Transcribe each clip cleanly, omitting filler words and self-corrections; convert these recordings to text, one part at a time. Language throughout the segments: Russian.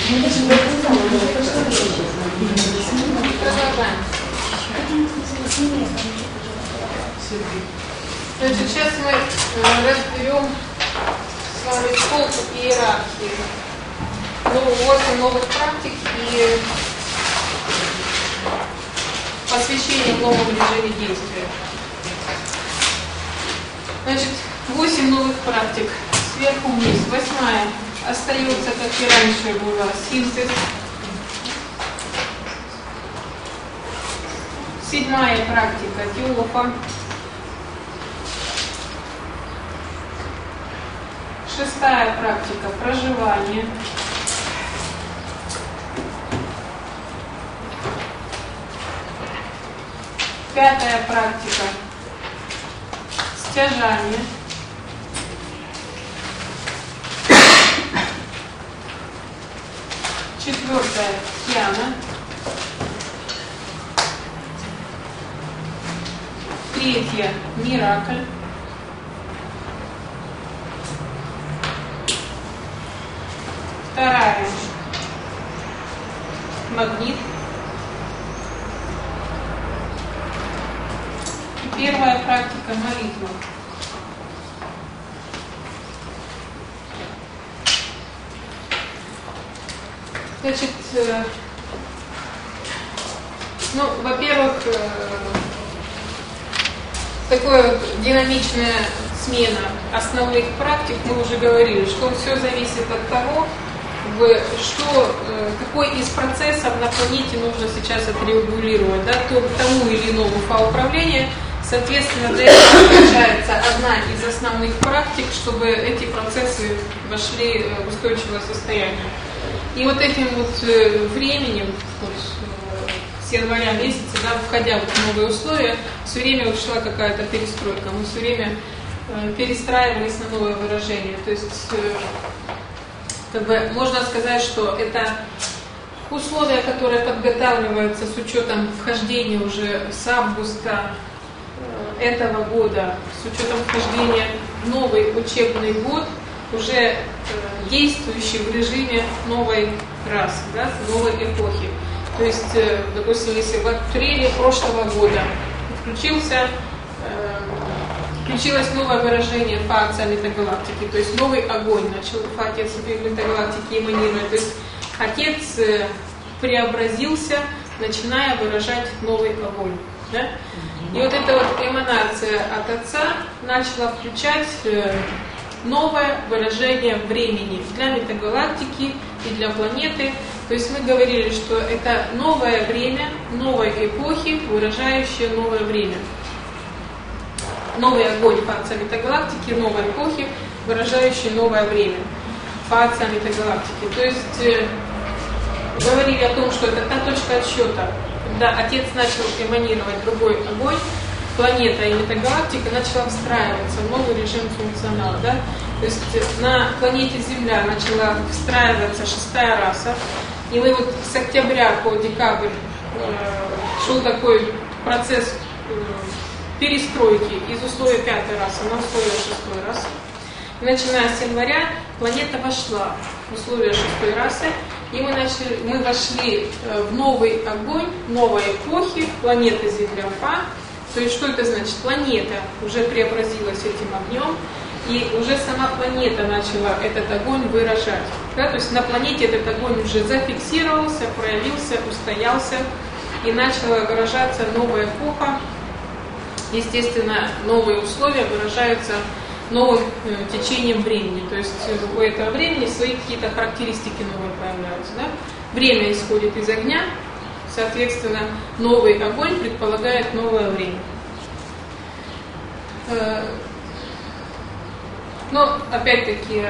Продолжаем. Значит, сейчас мы разберем с вами столб иерархии. 8 новых практик и посвящение в новом режиме действия. Значит, 8 новых практик. Сверху вниз. 8-я остается, как и раньше была, синтез. 7-я практика Тиофа. 6-я практика проживание. 5-я практика стяжание. 4-я тьяна. 3-я миракль. 2-я магнит. И 1-я практика молитва. Значит, во-первых, такая динамичная смена основных практик, мы уже говорили, что все зависит от того, какой из процессов на планете нужно сейчас отрегулировать, да, тому или иному фауправления. Соответственно, для этого включается одна из основных практик, чтобы эти процессы вошли в устойчивое состояние. И вот этим вот временем, с января месяца, да, входя в новые условия, все время шла какая-то перестройка. Мы все время перестраивались на новое выражение. То есть, можно сказать, что это условия, которые подготавливаются с учетом вхождения уже с августа этого года, с учетом вхождения в новый учебный год, уже действующий в режиме новой расы, да, новой эпохи. То есть, допустим, если в апреле прошлого года включилось новое выражение Фа Отца Метагалактики, то есть новый огонь начал Фа Отец Метагалактики эманировать, то есть Отец преобразился, начиная выражать новый огонь. Да? И вот эта вот эманация от Отца начала включать новое выражение времени для метагалактики и для планеты. То есть мы говорили, что это новое время, новой эпохи, выражающее новое время. Новый огонь Фа Отца Метагалактики, новой эпохи, выражающий новое время Фа Отца Метагалактики. То есть говорили о том, что это та точка отсчета, когда Отец начал эманировать другой огонь, планета и метагалактика начала встраиваться в новый режим функционала. Да? То есть на планете Земля начала встраиваться 6-я раса. И мы вот с октября по декабрь шел такой процесс перестройки из условия 5-й расы на условия 6-й расы. И начиная с января планета вошла в условия 6-й расы. И мы вошли в новый огонь, новой эпохи, планеты Земля-Фа. То есть что это значит? Планета уже преобразилась этим огнем, и уже сама планета начала этот огонь выражать. Да? То есть на планете этот огонь уже зафиксировался, проявился, устоялся, и начала выражаться новая эпоха. Естественно, новые условия выражаются новым течением времени. То есть у этого времени свои какие-то характеристики новые появляются. Да? Время исходит из огня. Соответственно, новый огонь предполагает новое время. Но, опять-таки,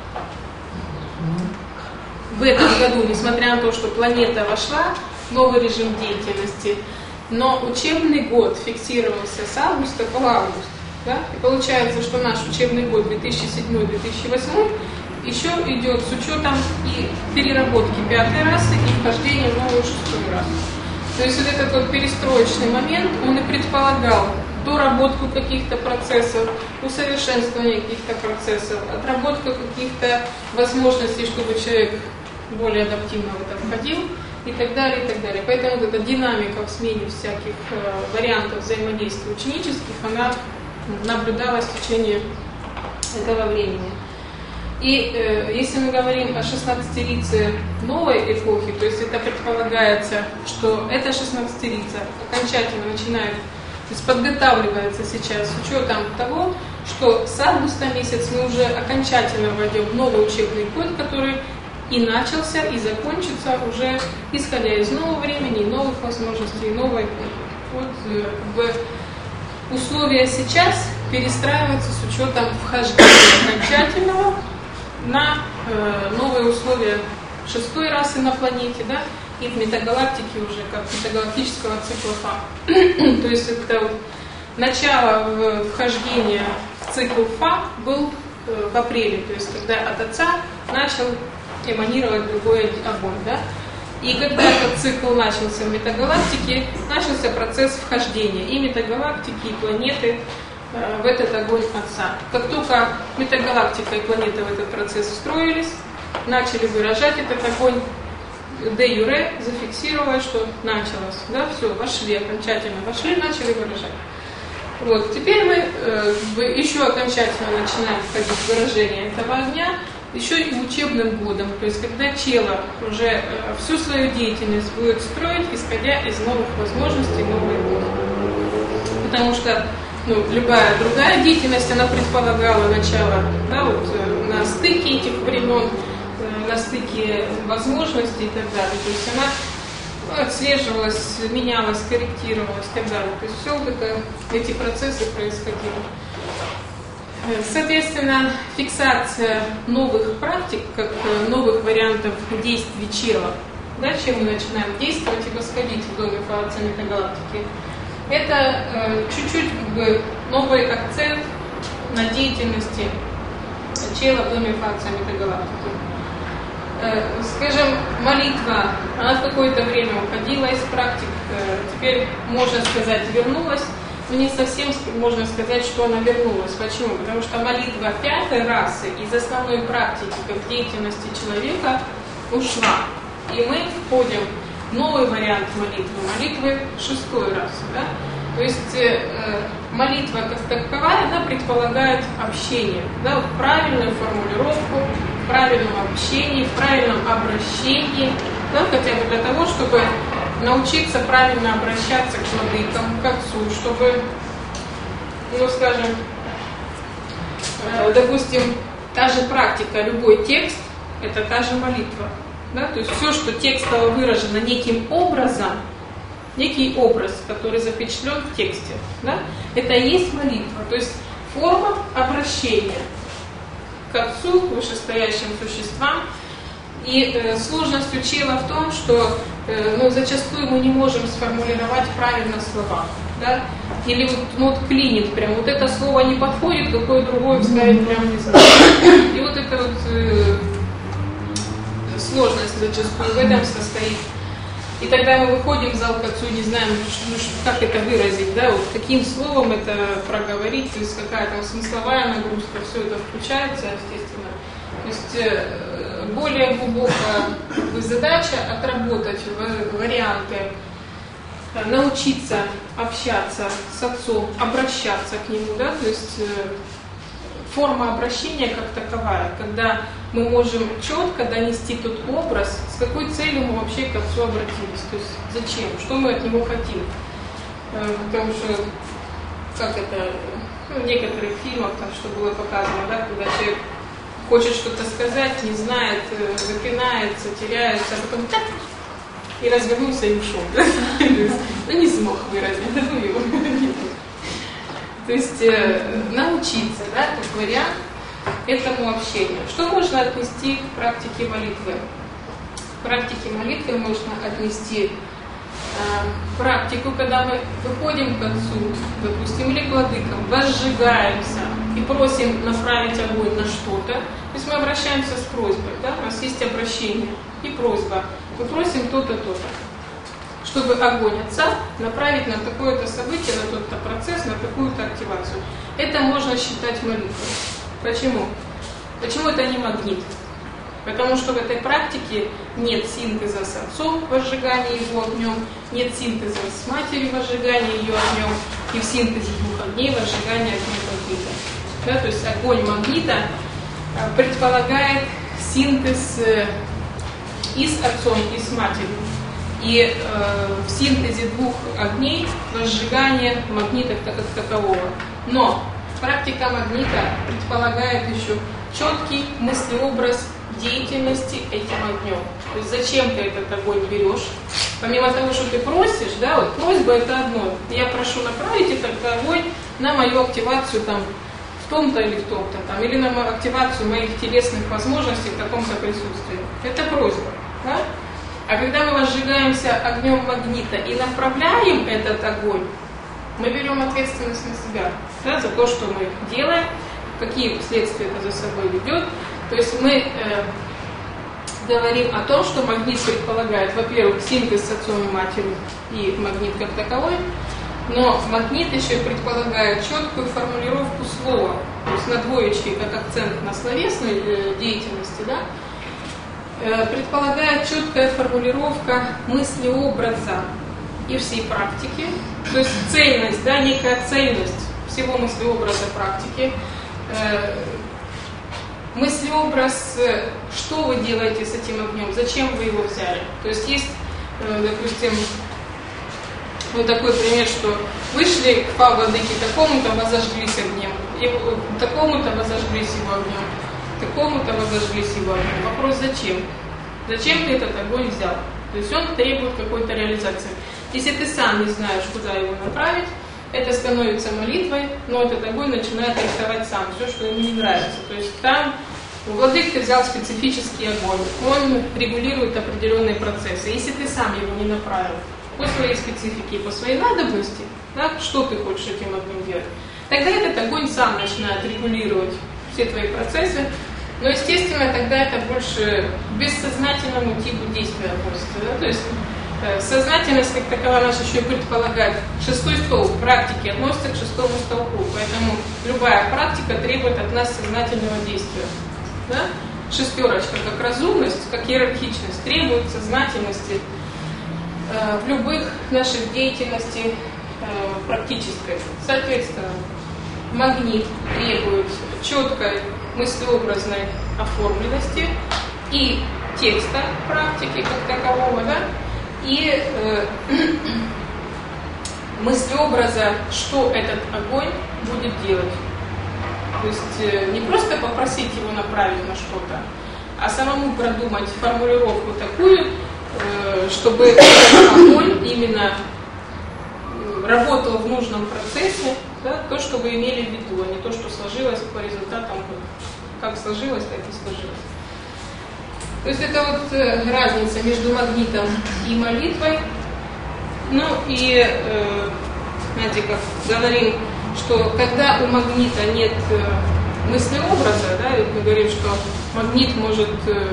в этом году, несмотря на то, что планета вошла в новый режим деятельности, но учебный год фиксировался с августа по август. Да? И получается, что наш учебный год 2007-2008 еще идет с учетом и переработки 5-й расы и вхождения в новую 6-ю расу. То есть вот этот вот перестроечный момент, он и предполагал доработку каких-то процессов, усовершенствование каких-то процессов, отработку каких-то возможностей, чтобы человек более адаптивно в это входил и так далее, и так далее. Поэтому вот эта динамика в смене всяких вариантов взаимодействия ученических, она наблюдалась в течение этого времени. И если мы говорим о 16-лице новой эпохи, то есть это предполагается, что эта 16-лица окончательно начинает, то есть подготавливается сейчас с учетом того, что с августа месяца мы уже окончательно войдем в новый учебный год, который и начался, и закончится уже исходя из нового времени, новых возможностей, новой эпохи. Вот условия сейчас перестраиваются с учетом вхождения окончательного на новые условия шестой расы на планете, да, и в метагалактике уже как метагалактического цикла Фа. То есть это вот начало вхождения в цикл Фа был в апреле, то есть когда от Отца начал эманировать другой огонь, да. И когда этот цикл начался в метагалактике, начался процесс вхождения и метагалактики, и планеты в этот огонь Отца. Как только метагалактика и планета в этот процесс встроились, начали выражать этот огонь, де юре зафиксировала, что началось. Да, все, вошли, окончательно вошли, начали выражать. Вот, теперь мы еще окончательно начинаем входить в выражение этого огня, еще и учебным годом, то есть когда чело уже всю свою деятельность будет строить, исходя из новых возможностей, новой эпохи. Потому что любая другая деятельность, она предполагала начало, да, вот, на стыке этих времен, на стыке возможностей и так далее. То есть она отслеживалась, менялась, корректировалась и так далее. То есть все вот это, эти процессы происходили. Соответственно, фиксация новых практик, как новых вариантов действий чела, да, чем мы начинаем действовать и восходить в доме Фа-Отца метагалактики, это чуть-чуть как бы новый акцент на деятельности чела в доме Фа-Отца метагалактики. Скажем, молитва, она в какое-то время уходила из практик, теперь, можно сказать, вернулась, но не совсем можно сказать, что она вернулась. Почему? Потому что молитва пятой расы из основной практики, как деятельности человека, ушла. И мы входим в новый вариант молитвы шестой расы. Да? То есть молитва как таковая, она предполагает общение, да, вот правильную формулировку, в правильном общении, в правильном обращении, да, хотя бы для того, чтобы научиться правильно обращаться к владыкам, к Отцу, чтобы, скажем, допустим, та же практика, любой текст, это та же молитва. Да? То есть все, что текстово выражено неким образом, некий образ, который запечатлен в тексте, да? Это и есть молитва. То есть форма обращения к Отцу, к вышестоящим существам. И сложность у чела в том, что зачастую мы не можем сформулировать правильно слова. Да? Или вот клинит прям, вот это слово не подходит, какое другое вставить прям не знаю. И вот эта вот сложность зачастую в этом состоит. И тогда мы выходим в зал к Отцу и не знаем, как это выразить, да, вот каким словом это проговорить, то есть какая там смысловая нагрузка, все это включается, естественно. То есть более глубокая задача отработать варианты, научиться общаться с Отцом, обращаться к Нему, да, то есть форма обращения как таковая, когда мы можем четко донести тот образ, с какой целью мы вообще к Отцу обратились, то есть зачем, что мы от Него хотим. Потому что, как это, в некоторых фильмах, там, что было показано, да, когда человек хочет что-то сказать, не знает, запинается, теряется, а потом так, и развернулся и ушел. Да? Не смог выразить, да, его. То есть научиться, да, как вариант, этому общению. Что можно отнести к практике молитвы? К практике молитвы можно отнести практику, когда мы выходим к Отцу, допустим, или к владыкам, возжигаемся и просим направить огонь на что-то. То есть мы обращаемся с просьбой, да? У нас есть обращение и просьба. Мы просим то-то, то-то, чтобы огонь Отца направить на такое-то событие, на тот-то процесс, на такую-то активацию. Это можно считать молитвой. Почему? Почему это не магнит? Потому что в этой практике нет синтеза с отцом возжигания его огнем, нет синтеза с матерью возжигания ее огнем, и в синтезе двух огней возжигания огня магнита. Да, то есть огонь магнита предполагает синтез и с отцом, и с матерью. И в синтезе двух огней возжигание магнита как такового. Но практика магнита предполагает еще четкий мыслеобраз деятельности этим огнем. То есть зачем ты этот огонь берешь? Помимо того, что ты просишь, да, вот просьба это одно. Я прошу направить этот огонь на мою активацию там, в том-то или в том-то, там, или на активацию моих телесных возможностей в таком-то присутствии. Это просьба. Да? А когда мы возжигаемся огнем магнита и направляем этот огонь, мы берем ответственность на себя, да, за то, что мы делаем, какие последствия это за собой ведет. То есть мы говорим о том, что магнит предполагает, во-первых, синтез с отцом и матерью и магнит как таковой, но магнит еще и предполагает четкую формулировку слова, то есть на двоечке, как акцент на словесной деятельности, да, предполагает четкая формулировка мыслеобраза и всей практики, то есть цельность, да, некая цельность всего мыслеобраза практики, мыслеобраз, что вы делаете с этим огнем, зачем вы его взяли. То есть есть, допустим, вот такой пример, что вышли к Владыке такому-то, возожглись огнем, и такому-то возожглись его огнем, такому-то возожглись его огнем. Вопрос зачем? Зачем ты этот огонь взял? То есть он требует какой-то реализации. Если ты сам не знаешь, куда его направить, это становится молитвой, но этот огонь начинает рисовать сам все, что ему не нравится. То есть там Владыка взял специфический огонь, он регулирует определенные процессы. Если ты сам его не направил по своей специфике, по своей надобности, да, что ты хочешь этим огнем делать, тогда этот огонь сам начинает регулировать все твои процессы. Но, естественно, тогда это больше к бессознательному типу действия относится. Да? То есть сознательность как таковая наша еще и предполагает. Шестой столб практики относится к шестому столбу, поэтому любая практика требует от нас сознательного действия. Да? Шестерочка как разумность, как иерархичность требует сознательности в любых наших деятельностях практической. Соответственно, магнит требует четкой мыслеобразной оформленности и текста практики как такового, да? И мыслеобраза, что этот огонь будет делать. То есть не просто попросить его направить на что-то, а самому продумать формулировку такую, чтобы этот огонь именно работал в нужном процессе, да, то, что вы имели в виду, а не то, что сложилось по результатам, как сложилось, так и сложилось. То есть это вот разница между магнитом и молитвой. Ну и, знаете, как говорим, что когда у магнита нет мыслеобраза, да, мы говорим, что магнит может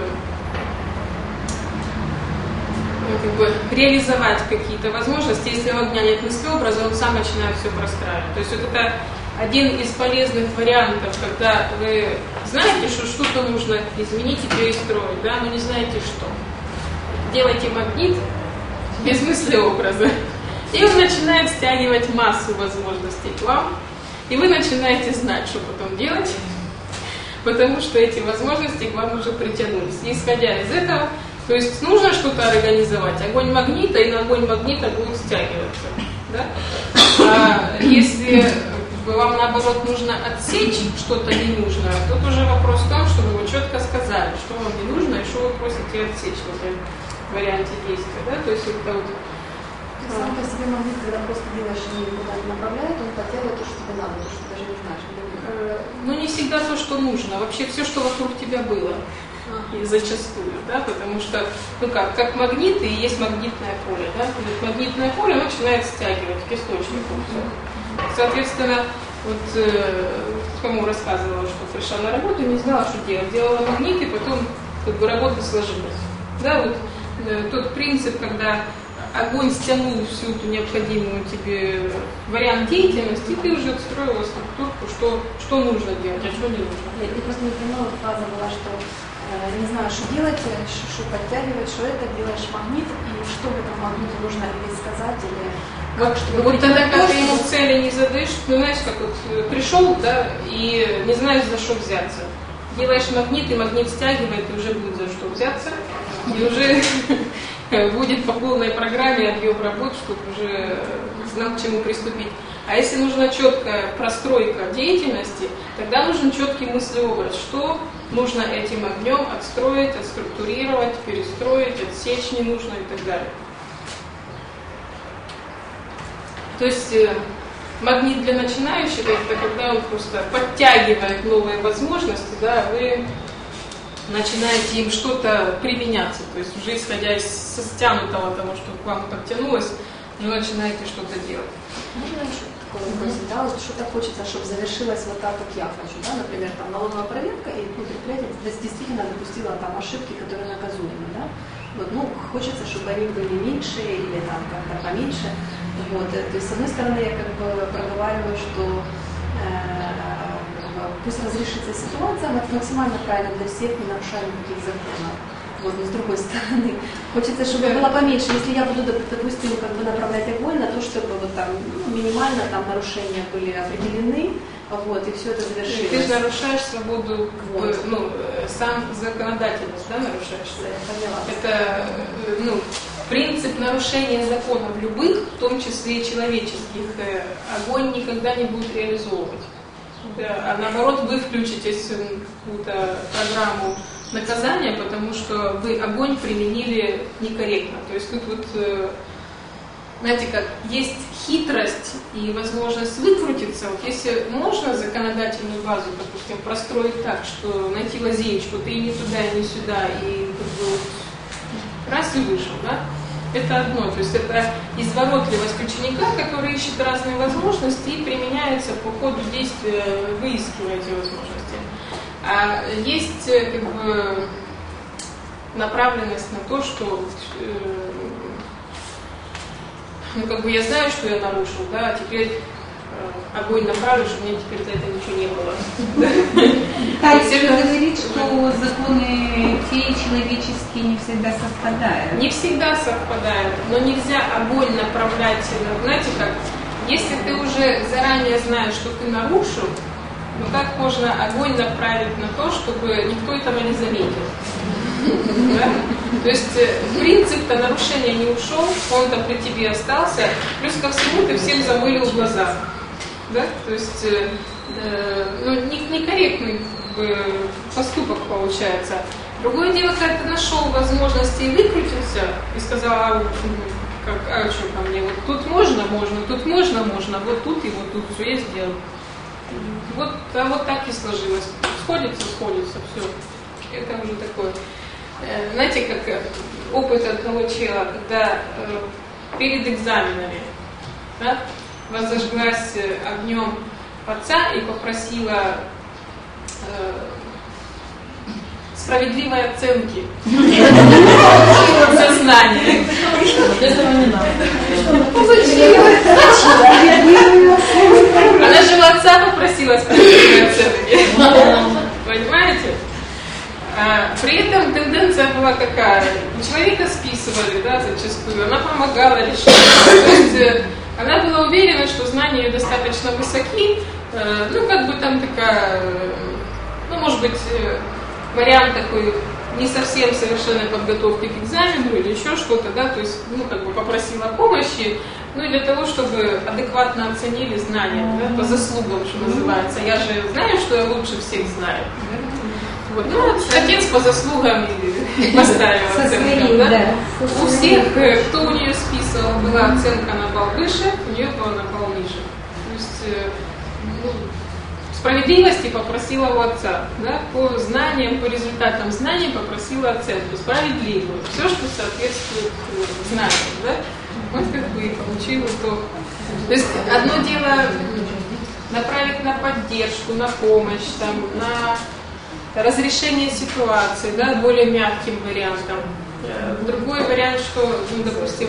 как бы реализовать какие-то возможности, если у огня нет мыслеобраза, он сам начинает все простраивать. То есть вот это один из полезных вариантов, когда вы знаете, что что-то нужно изменить и перестроить, да, но не знаете что. Делайте магнит без мыслеобраза, и он начинает стягивать массу возможностей к вам, и вы начинаете знать, что потом делать, потому что эти возможности к вам уже притянулись. И исходя из этого, то есть нужно что-то организовать, огонь магнита, и на огонь магнита будет стягиваться. Да? А если вам, наоборот, нужно отсечь что-то ненужное, тут уже вопрос в том, чтобы вы четко сказали, что вам не нужно и что вы просите отсечь в этом варианте действия. Да? То есть это вот... Сам по себе магнит, когда просто делаешь и никуда не направляет, он поделает то, что тебе надо, то, что ты даже не знаешь. Ну, не всегда то, что нужно. Вообще все, что вокруг тебя было. И зачастую, да, потому что, ну как магнит, и есть магнитное поле, да, магнитное поле начинает стягивать к источнику. Соответственно, вот кому рассказывала, что пришла на работу, не знала, что делать, делала магнит, и потом как бы работа сложилась. Да, вот тот принцип, когда огонь стянул всю эту необходимую тебе вариант деятельности, и ты уже отстроила структурку, что нужно делать, а что не нужно. Я просто не понимала, фраза была, что не знаю, что делать, что подтягивать, что это, делаешь магнит, и что в этом магните нужно или сказать, или как, чтобы... Вот тогда, когда ты ему цели не задаешь, ну, знаешь, как вот пришел, да, и не знаешь, за что взяться. Делаешь магнит, и магнит стягивает, и уже будет за что взяться, и уже будет по полной программе объем работ, чтобы уже знал, к чему приступить. А если нужна четкая простройка деятельности, тогда нужен четкий мыслеобраз, что нужно этим огнем отстроить, отструктурировать, перестроить, отсечь не нужно и так далее. То есть магнит для начинающих — это когда он просто подтягивает новые возможности, да, вы начинаете им что-то применяться, то есть уже исходя со стянутого того, что к вам подтянулось, вы начинаете что-то делать. Можно еще такой вопрос задалось, что-то хочется, чтобы завершилось вот так, как я хочу, да, например, там налоговая проверка, и предприятие действительно допустило там ошибки, которые наказуемы, да, вот, ну, хочется, чтобы они были меньше или там как-то поменьше, вот, то есть, с одной стороны, я как бы проговариваю, что пусть разрешится ситуация максимально правильно для всех, не нарушая никаких законов. Вот, но с другой стороны, хочется, чтобы было поменьше. Если я буду, допустим, как бы направлять огонь на то, чтобы вот там минимально там нарушения были определены, вот, и все это завершилось. Ты же нарушаешь свободу, вот. Ну, сам законодательность, да, нарушаешь? Да, я поняла. Это, ну, принцип нарушения законов любых, в том числе и человеческих, огонь никогда не будет реализовывать. А наоборот, вы включитесь в какую-то программу наказания, потому что вы огонь применили некорректно. То есть тут вот, знаете как, есть хитрость и возможность выкрутиться. Вот если можно законодательную базу, допустим, простроить так, что найти лазеечку, ты и не туда, и не сюда, и как бы вот, раз и вышел, да? Это одно, то есть это изворотливость ученика, который ищет разные возможности и применяется по ходу действия, выискивая эти возможности. А есть как бы направленность на то, что ну как бы я знаю, что я нарушил, да, а теперь огонь направлю, чтобы мне теперь за это ничего не было. Катя говорит, что законы феи человеческие не всегда совпадают. Не всегда совпадают, но нельзя огонь направлять, знаете как, если ты уже заранее знаешь, что ты нарушил, ну как можно огонь направить на то, чтобы никто этого не заметил? Да? То есть принцип-то нарушения не ушел, он-то при тебе остался, плюс ко всему ты всем замылил глаза. Да? То есть ну, некорректный поступок получается. Другое дело, когда ты нашел возможности и выкрутился, и сказал, а что ко мне, вот тут можно, тут можно, вот тут и вот тут, все я сделал. Вот, а вот так и сложилось. Сходится, все. Это уже такое. Знаете, как опыт одного чела, когда перед экзаменами, да, возожглась огнем отца и попросила справедливой оценки за знания. Этого не надо. Она же у отца попросила справедливой оценки. Понимаете? При этом тенденция была какая? У человека списывали, да, зачастую. Она помогала решать. То есть она была уверена, что знания ее достаточно высоки. Ну, как бы там такая, ну, может быть, вариант такой не совсем совершенной подготовки к экзамену или еще что-то, да, то есть, ну, как бы попросила помощи, ну, и для того, чтобы адекватно оценили знания, да, по заслугам, что называется. Я же знаю, что я лучше всех знаю. Вот. Ну, отец по заслугам поставил оценку, да? У всех, кто у нее списывал, была оценка на балл выше, у нее была на балл ниже. То есть, ну, справедливости попросила у отца, да? По знаниям, по результатам знаний попросила оценку справедливую. Все, что соответствует знаниям, да? Вот как бы и получила то. То есть одно дело направить на поддержку, на помощь, там, на разрешение ситуации, да, более мягким вариантом. Другой вариант, что, ну, допустим,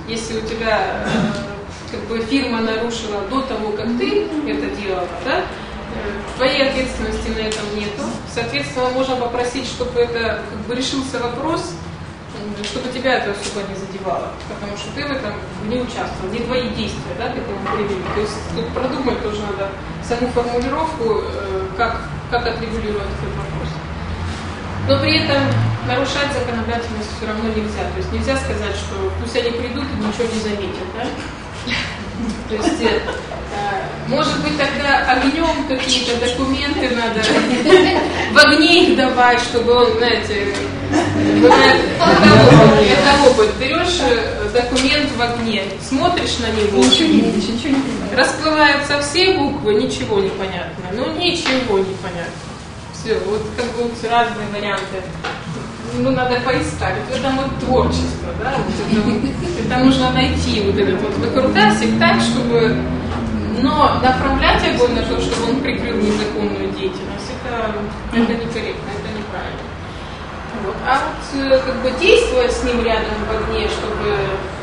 Если у тебя как бы фирма нарушила до того, как ты это делала, да, твоей ответственности на этом нету. Соответственно, можно попросить, чтобы это как бы решился вопрос, чтобы тебя это особо не задевало, потому что ты в этом не участвовал, не твои действия, да, к этому привели. То есть тут продумать тоже надо саму формулировку, как отрегулировать этот вопрос. Но при этом нарушать законодательность все равно нельзя. То есть нельзя сказать, что пусть они придут и ничего не заметят, да? То есть, может быть, тогда огнем какие-то документы надо в огне их давать, чтобы он, знаете, бывает, это опыт. Берешь документ в огне, смотришь на него, ничего не понятно. Расплываются все буквы, ничего не понятно. Ну, ничего не понятно. Все, вот как бы разные варианты. Ну, надо поискать. Вот это вот творчество, да? Вот это нужно найти вот этот вот выкрутасик так, чтобы... Но направлять огонь на то, чтобы он прикрыл незаконную деятельность, это некорректно, это неправильно. Вот. А вот как бы действовать с ним рядом в огне, чтобы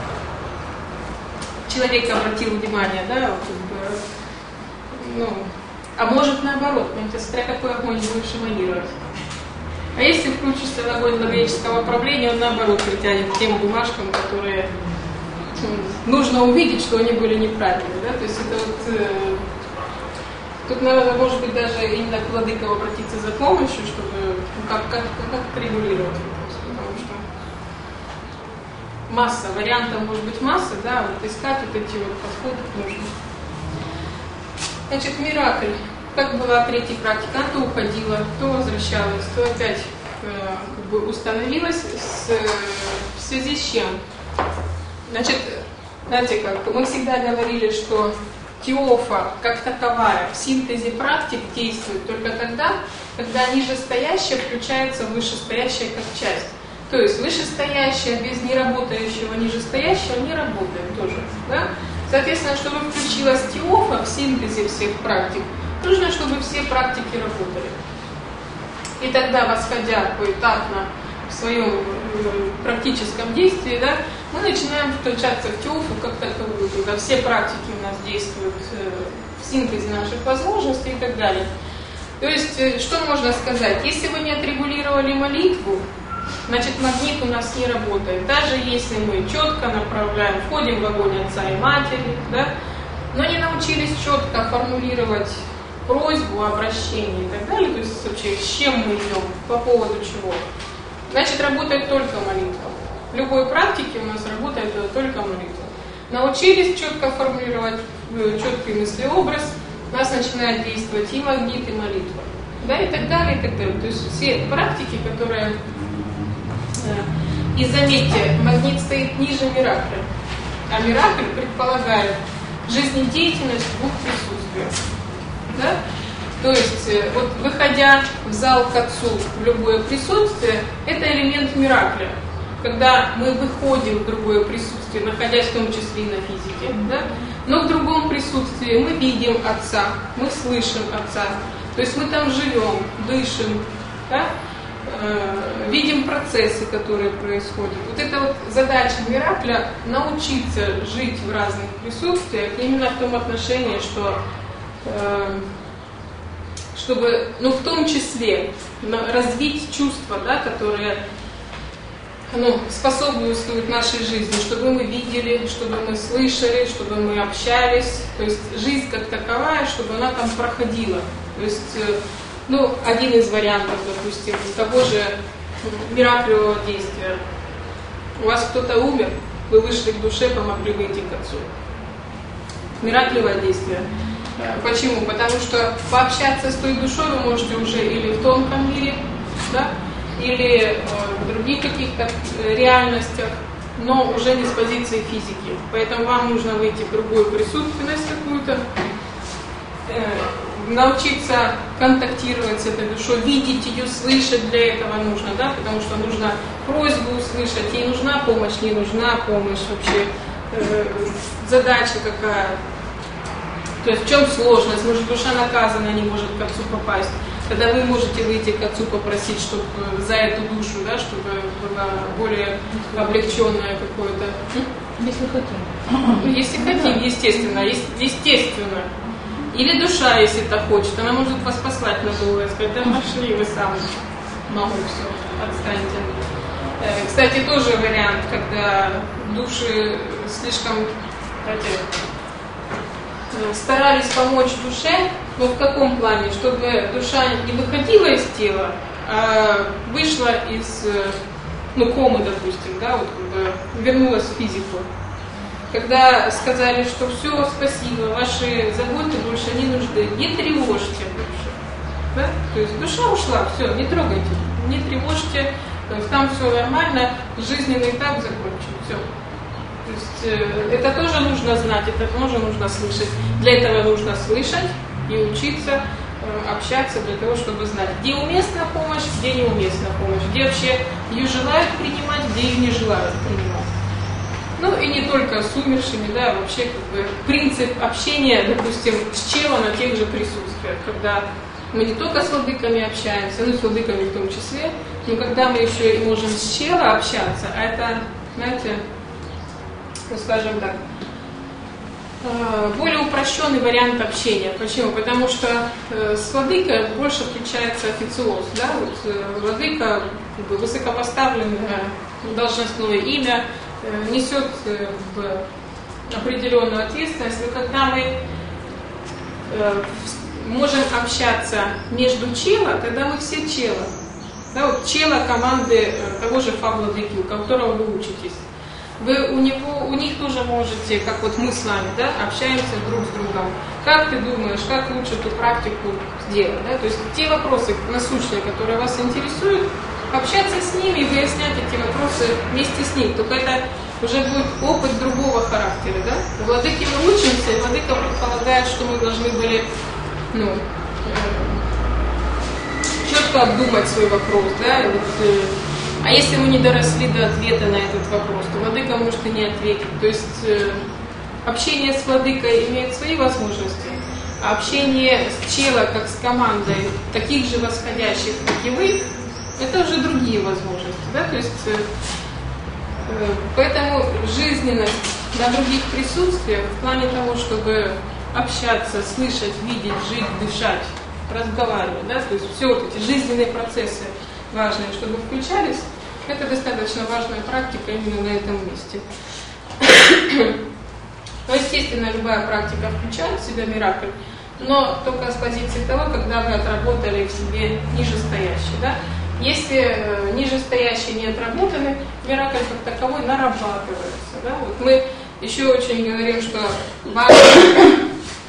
человек обратил внимание, да, вот, как бы, ну, а может наоборот, понимаете, смотря какой огонь будешь эманировать. А если включится в огонь логического управления, он наоборот притянет к тем бумажкам, которые нужно увидеть, что они были неправильные. Да? То есть это вот тут надо, может быть, даже именно к владыкам обратиться за помощью, чтобы как регулировать вопрос. Потому что масса вариантов, может быть, масса, да, вот искать вот эти вот подходы нужно. Значит, миракль. Как была третья практика, она то уходила, то возвращалась, то опять как бы установилась в связи с чем? Значит, знаете как, мы всегда говорили, что теофа как таковая в синтезе практик действует только тогда, когда нижестоящее включается в вышестоящее как часть. То есть вышестоящее без неработающего нижестоящего не работает тоже. Да? Соответственно, чтобы включилась теофа в синтезе всех практик, нужно, чтобы все практики работали. И тогда, восходя поэтапно в своем практическом действии, да, мы начинаем включаться в теофу как таковую, когда все практики у нас действуют в синтезе наших возможностей и так далее. То есть, что можно сказать? Если вы не отрегулировали молитву, значит, магнит у нас не работает. Даже если мы четко направляем, входим в огонь отца и матери, да, но не научились четко формулировать просьбу, обращение и так далее, то есть вообще с чем мы идем, по поводу чего, значит, работает только молитва. В любой практике у нас работает только молитва. Научились четко формулировать четкий мыслеобраз, у нас начинает действовать и магнит, и молитва. Да, и так далее, и так далее. То есть все практики, которые... И заметьте, магнит стоит ниже миракля. А миракль предполагает жизнедеятельность в двух присутствиях. Да? То есть, вот выходя в зал к Отцу в любое присутствие, это элемент миракля. Когда мы выходим в другое присутствие, находясь в том числе и на физике, да? Но в другом присутствии мы видим Отца, мы слышим Отца. То есть мы там живем, дышим, да? Видим процессы, которые происходят. Вот это вот задача миракля — научиться жить в разных присутствиях, именно в том отношении, что чтобы, ну, в том числе развить чувства, да, которые способствуют нашей жизни, чтобы мы видели, чтобы мы слышали, чтобы мы общались, то есть жизнь как таковая, чтобы она там проходила. То есть, один из вариантов, допустим, того же мираклевого действия. У вас кто-то умер, вы вышли к душе, помогли выйти к Отцу. Мираклевое действие. Почему? Потому что пообщаться с той душой вы можете уже или в тонком мире, да, или в других каких-то реальностях, но уже не с позиции физики. Поэтому вам нужно выйти в другую присутственность какую-то, научиться контактировать с этой душой, видеть ее, слышать для этого нужно, да, потому что нужно просьбу услышать, ей нужна помощь, не нужна помощь, вообще задача какая. То есть в чем сложность? Может, душа наказана, не может к Отцу попасть. Тогда вы можете выйти к Отцу, попросить, чтобы за эту душу, да, чтобы было более облегченное какое-то Если хотим. Если хотим, естественно. Или душа, если это хочет, она может вас послать на долго и сказать, да пошли вы сами, могу все, отстаньте. Кстати, тоже вариант, когда души слишком старались помочь душе, но в каком плане? Чтобы душа не выходила из тела, а вышла из комы, допустим, да, вот как бы вернулась в физику. Когда сказали, что все, спасибо, ваши заботы больше не нужны, не тревожьте больше. Да? То есть душа ушла, все, не трогайте, не тревожьте, то есть там все нормально, жизненный этап закончен, все. То есть это тоже нужно знать, это тоже нужно слышать. Для этого нужно слышать и учиться общаться для того, чтобы знать, где уместна помощь, где неуместна помощь, где вообще ее желают принимать, где ее не желают принимать. Ну и не только с умершими, да, вообще как бы принцип общения, допустим, с челом на тех же присутствиях, когда мы не только с владыками общаемся, ну и с владыками в том числе, но когда мы еще и можем с чела общаться, а это, знаете, ну скажем так, более упрощенный вариант общения. Почему? Потому что с владыкой больше включается официоз, да, вот владыка как бы высокопоставленное должностное имя, несет определенную ответственность, но когда мы можем общаться между чело, тогда мы все чело. Да, вот чело команды того же Фа-владыки, у которого вы учитесь. Вы у них тоже можете, как вот мы с вами, да, общаемся друг с другом. Как ты думаешь, как лучше эту практику сделать? Да? То есть те вопросы насущные, которые вас интересуют, общаться с ними и выяснять эти вопросы вместе с ним. Только это уже будет опыт другого характера. Да? У владыки мы учимся, и владыка предполагает, что мы должны были четко обдумать свой вопрос. Да? А если мы не доросли до ответа на этот вопрос, то владыка может и не ответить. То есть общение с владыкой имеет свои возможности, а общение с чело, как с командой таких же восходящих, как и вы, это уже другие возможности. Да? То есть, поэтому жизненность на других присутствиях в плане того, чтобы общаться, слышать, видеть, жить, дышать, разговаривать, да? То есть все вот эти жизненные процессы важные, чтобы включались, это достаточно важная практика именно на этом месте. Но, естественно, любая практика включает в себя миракль, но только с позиции того, когда вы отработали в себе нижестоящий. Да? Если нижестоящие не отработаны, миракль как таковой нарабатывается. Да? Вот мы еще очень говорим, что важно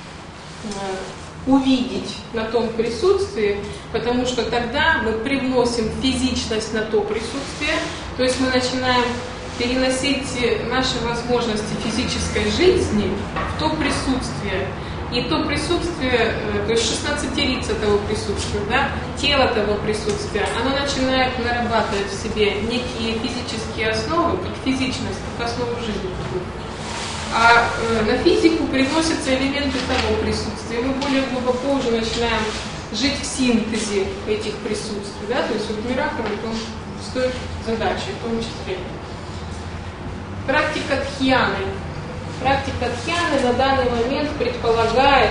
увидеть на том присутствии, потому что тогда мы привносим физичность на то присутствие, то есть мы начинаем переносить наши возможности физической жизни в то присутствие. И то присутствие, то есть 16-рица того присутствия, да, тело того присутствия, оно начинает нарабатывать в себе некие физические основы, как физичность, как основу жизни. А на физику приносятся элементы того присутствия. Мы более глубоко уже начинаем жить в синтезе этих присутствий. Да? То есть вот миракль стоит задачи в том числе. Практика дхьяны. Практика дхьяны на данный момент предполагает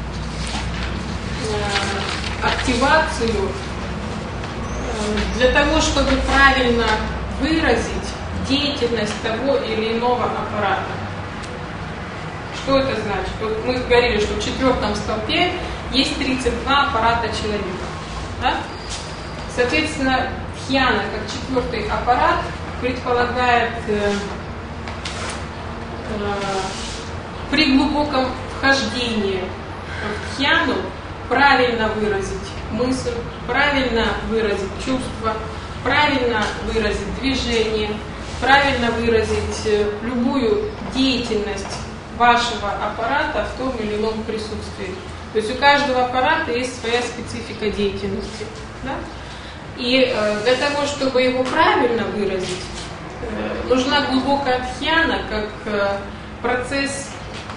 активацию для того, чтобы правильно выразить деятельность того или иного аппарата. Что это значит? Вот мы говорили, что в 4-м столпе есть 32 аппарата человека. Да? Соответственно, дхьяна, как 4-й аппарат, предполагает при глубоком вхождении в дхьяну правильно выразить мысль, правильно выразить чувство, правильно выразить движение, правильно выразить любую деятельность вашего аппарата в том или ином присутствии. То есть у каждого аппарата есть своя специфика деятельности. Да? И для того, чтобы его правильно выразить, нужна глубокая дхьяна как процесс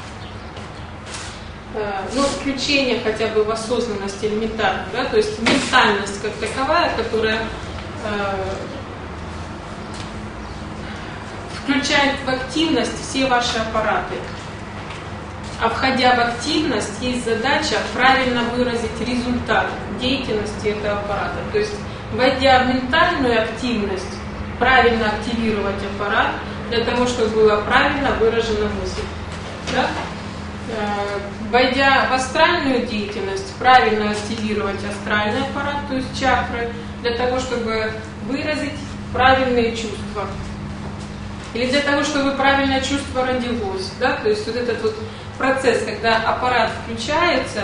включения хотя бы в осознанность элементарно. Да? То есть ментальность как таковая, которая включает в активность все ваши аппараты. А входя в активность, есть задача правильно выразить результат деятельности этого аппарата. То есть, войдя в ментальную активность, правильно активировать аппарат для того, чтобы была правильно выражена мысль. Да? Войдя в астральную деятельность, правильно активировать астральный аппарат, то есть чакры, для того, чтобы выразить правильные чувства. Или для того, чтобы правильное чувство родилось. Да? То есть вот этот вот процесс, когда аппарат включается,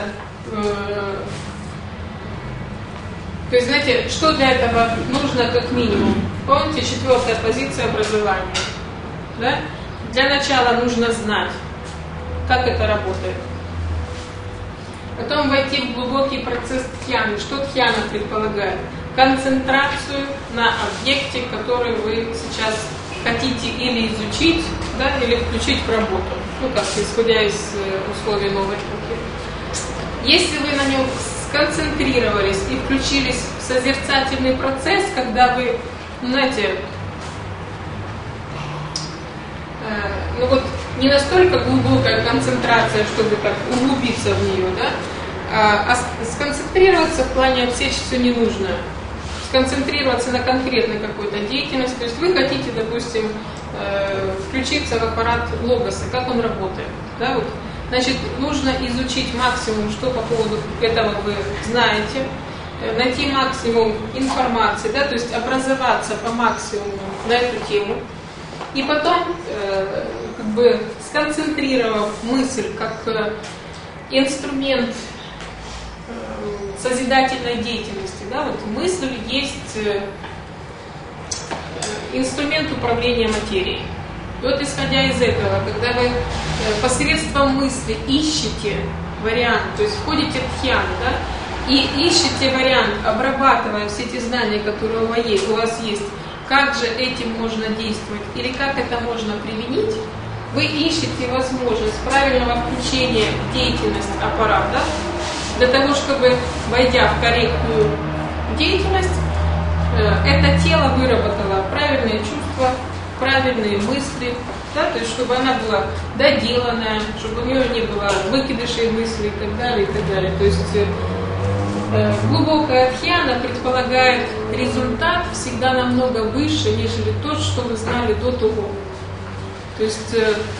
то есть, знаете, что для этого нужно как минимум? Помните, 4-я позиция образования. Да? Для начала нужно знать, как это работает. Потом войти в глубокий процесс дхьяны. Что дхьяна предполагает? Концентрацию на объекте, который вы сейчас хотите или изучить, да, или включить в работу. Ну как, исходя из условий новой эпохи. Если вы на нем сконцентрировались и включились в созерцательный процесс, когда вы, знаете, ну вот не настолько глубокая концентрация, чтобы так углубиться в нее, да, а сконцентрироваться в плане отсечь все ненужное, сконцентрироваться на конкретной какой-то деятельности. То есть вы хотите, допустим, включиться в аппарат логоса, как он работает, да, вот. Значит, нужно изучить максимум, что по поводу этого вы знаете, найти максимум информации, да, то есть образоваться по максимуму на эту тему, и потом, как бы, сконцентрировав мысль как инструмент созидательной деятельности, да, вот мысль есть инструмент управления материей. И вот исходя из этого, когда вы посредством мысли ищете вариант, то есть входите в дхьяну, да, и ищете вариант, обрабатывая все эти знания, которые у вас есть, как же этим можно действовать или как это можно применить, вы ищете возможность правильного включения в деятельность аппарата, для того, чтобы, войдя в корректную деятельность, это тело выработало правильные чувства, правильные мысли, да, то есть чтобы она была доделанная, чтобы у нее не было выкидышей мыслей и так далее, и так далее. То есть глубокая дхьяна предполагает результат всегда намного выше, нежели тот, что вы знали до того. То есть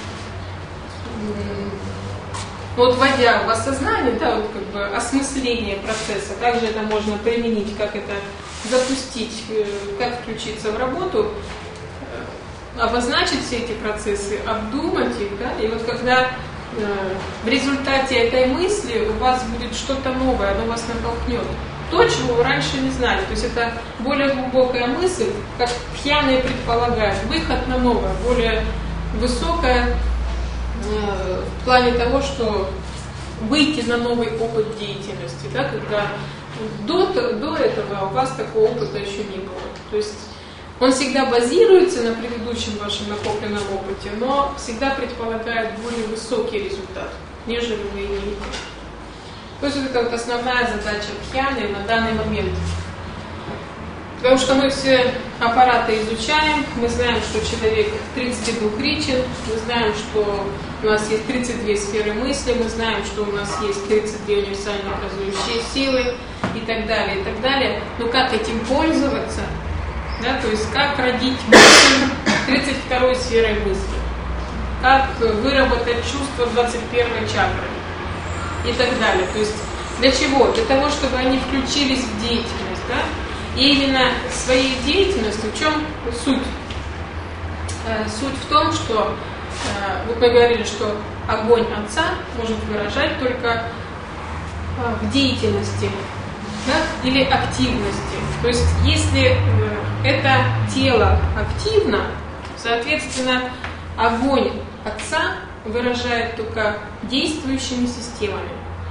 вот вводя в осознание, да, вот как бы осмысление процесса, также это можно применить, как это запустить, как включиться в работу, обозначить все эти процессы, обдумать их, да, и вот когда в результате этой мысли у вас будет что-то новое, оно вас натолкнет. То, чего вы раньше не знали. То есть это более глубокая мысль, как дхьяна и предполагает, выход на новое, более высокое в плане того, что выйти на новый опыт деятельности, да, когда до этого у вас такого опыта еще не было. То есть он всегда базируется на предыдущем вашем накопленном опыте, но всегда предполагает более высокий результат, нежели вы имеете. То есть это вот основная задача дхьяны на данный момент. Потому что мы все аппараты изучаем, мы знаем, что человек 32-ричен, мы знаем, что у нас есть 32 сферы мысли, мы знаем, что у нас есть 32 универсально образующие силы и так далее, и так далее. Но как этим пользоваться? Да, то есть как родить мысль 32-й сферой мысли, как выработать чувство 21-й чакры и так далее. То есть для чего? Для того, чтобы они включились в деятельность. Да? И именно своей деятельностью, в чем суть? Суть в том, что вот мы говорили, что огонь Отца может выражать только в деятельности, да, или активности. То есть если это тело активно, соответственно, огонь Отца выражает только действующими системами.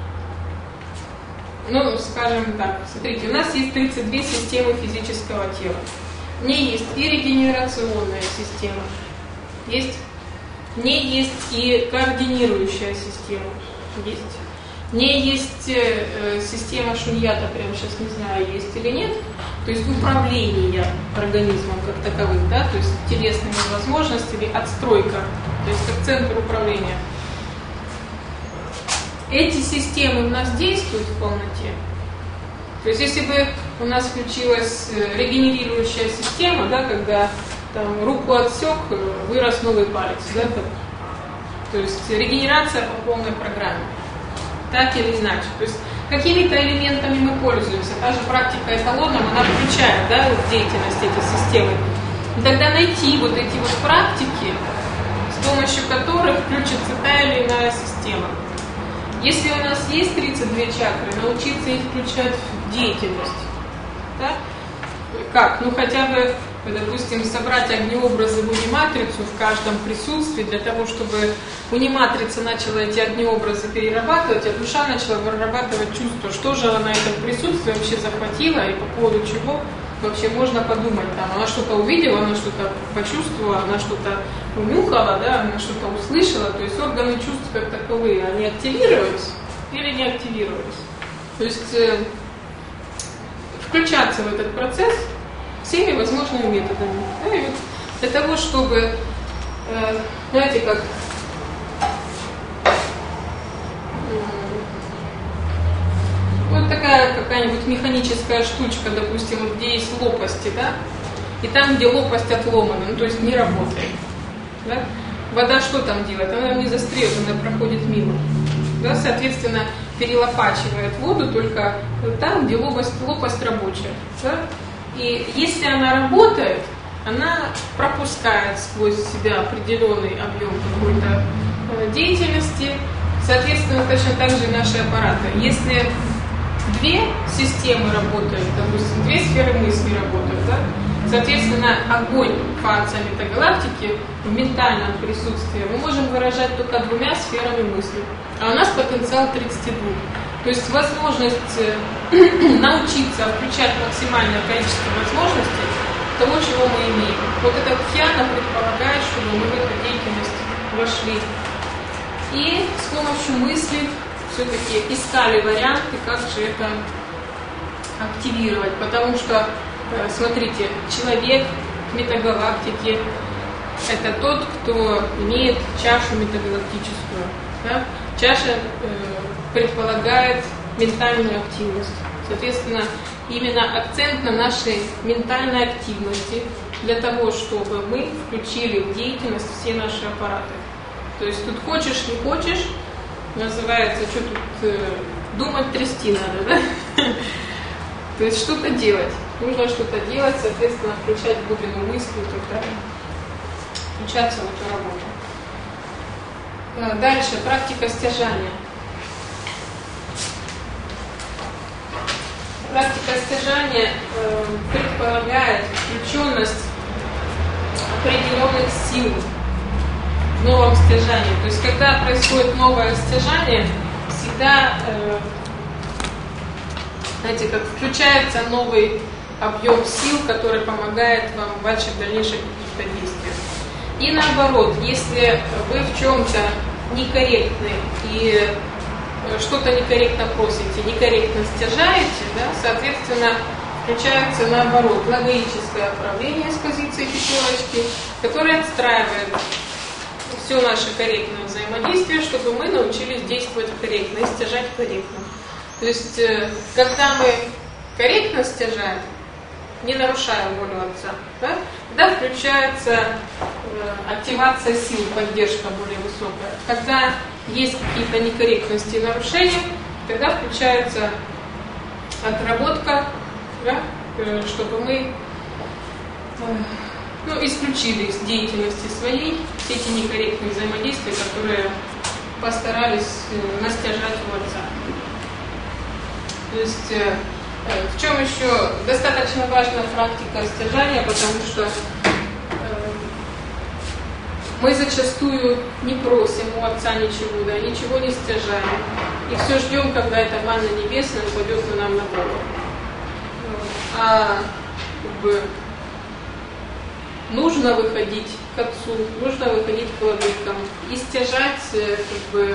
Ну, скажем так, смотрите, у нас есть 32 системы физического тела. В ней есть и регенерационная система, в ней есть и координирующая система, в ней есть система шуньята, прямо сейчас не знаю, есть или нет, то есть управление организмом как таковым, да, то есть телесными возможностями, отстройка, то есть как центр управления. Эти системы у нас действуют в полноте. То есть если бы у нас включилась регенерирующая система, да, когда там, руку отсек, вырос новый палец, да, то есть регенерация по полной программе, так или иначе. То есть какими-то элементами мы пользуемся. Та же практика эталоном, она включает, да, деятельность этой системы. И тогда найти вот эти вот практики, с помощью которых включится та или иная система. Если у нас есть 32 чакры, научиться их включать в деятельность. Да? Как? Ну хотя бы, допустим, собрать огнеобразы в униматрицу в каждом присутствии, для того, чтобы униматрица начала эти огнеобразы перерабатывать, а душа начала вырабатывать чувство, что же она на этом присутствии вообще захватила и по поводу чего вообще можно подумать. Там, она что-то увидела, она что-то почувствовала, она что-то унюхала, да, она что-то услышала. То есть органы чувств как таковые, они активировались или не активировались. То есть включаться в этот процесс всеми возможными методами. Да, и вот для того, чтобы, знаете, как вот такая какая-нибудь механическая штучка, допустим, вот где есть лопасти, да, и там, где лопасть отломана, ну, то есть не работает. Да? Вода что там делает? Она не застряет, она проходит мимо. Да? Соответственно, перелопачивает воду только там, где лопасть рабочая. Да? И если она работает, она пропускает сквозь себя определенный объем какой-то деятельности. Соответственно, точно так же и наши аппараты. Если две системы работают, допустим, две сферы мысли работают, да? Соответственно, огонь фаца метагалактики в ментальном присутствии мы можем выражать только двумя сферами мысли. А у нас потенциал 32. То есть возможность научиться включать максимальное количество возможностей того, чего мы имеем. Вот эта тхьяна предполагает, чтобы мы в эту деятельность вошли. И с помощью мысли все-таки искали варианты, как же это активировать. Потому что, смотрите, человек метагалактики – это тот, кто имеет чашу метагалактическую. Да? Чаша предполагает ментальную активность. Соответственно, именно акцент на нашей ментальной активности для того, чтобы мы включили в деятельность все наши аппараты. То есть тут хочешь, не хочешь, называется, что тут думать, трясти надо, да? То есть что-то делать. Нужно что-то делать, соответственно, включать глубину мысли и так далее. Включаться в эту работу. Дальше, практика стяжания. Практика стяжания предполагает включенность определенных сил в новом стяжании. То есть, когда происходит новое стяжание, всегда, знаете, как включается новый объем сил, который помогает вам в ваших дальнейших каких-то действиях. И наоборот, если вы в чем-то некорректны и что-то некорректно просите, некорректно стяжаете, да, соответственно, включается наоборот логическое управление с позиции пятерочки, которое отстраивает все наше корректное взаимодействие, чтобы мы научились действовать корректно и стяжать корректно. То есть, когда мы корректно стяжаем, не нарушая волю Отца, да, тогда включается активация сил, поддержка более высокая. Когда есть какие-то некорректности и нарушения, тогда включается отработка, да, чтобы мы исключили из деятельности своей все эти некорректные взаимодействия, которые постарались настяжать у Отца. То есть в чем еще достаточно важная практика стяжания, потому что мы зачастую не просим у Отца ничего, да, ничего не стяжаем. И все ждем, когда эта манна небесная упадет на нам на голову. А нужно выходить к Отцу, нужно выходить к владыкам и стяжать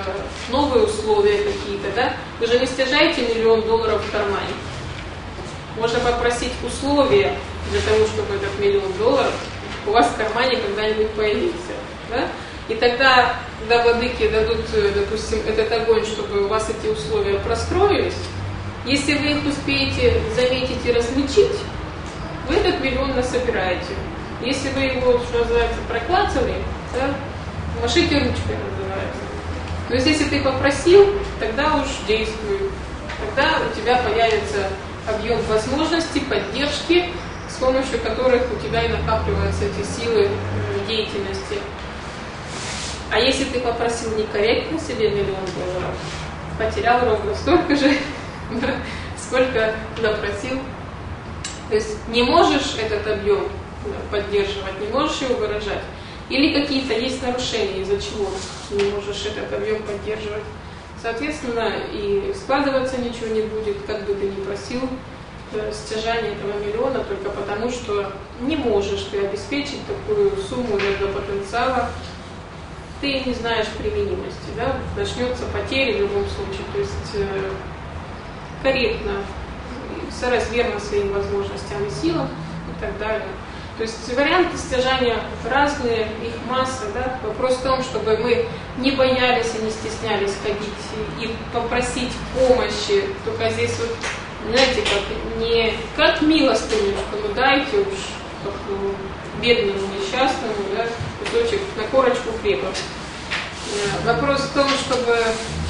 новые условия какие-то, да? Вы же не стяжаете $1 000 000 в кармане. Можно попросить условия для того, чтобы этот $1 000 000 у вас в кармане когда-нибудь появился. Да? И тогда, когда владыки дадут, допустим, этот огонь, чтобы у вас эти условия простроились, если вы их успеете заметить и различить, вы этот $1 000 000 насобираете. Если вы его, что называется, проклацали, да, машите ручкой, называется. Но если ты попросил, тогда уж действуй. Тогда у тебя появится объем возможностей, поддержки, с помощью которых у тебя и накапливаются эти силы деятельности. А если ты попросил некорректно себе $1 000 000, потерял ровно столько же, сколько запросил. То есть не можешь этот объем поддерживать, не можешь его выражать. Или какие-то есть нарушения, из-за чего не можешь этот объем поддерживать. Соответственно, и складываться ничего не будет, как бы ты ни просил стяжание этого $1 000 000, только потому, что не можешь ты обеспечить такую сумму энергопотенциала, ты не знаешь применимости, да? Начнется потеря в любом случае, то есть корректно, соразмерно своим возможностям и силам и так далее. То есть варианты стяжания разные, их масса, да? Вопрос в том, чтобы мы не боялись и не стеснялись ходить и попросить помощи, только здесь вот, знаете, как не как милостыню, что ну дайте уж такому бедному, несчастному, да, кусочек на корочку хлеба. Вопрос в том, чтобы,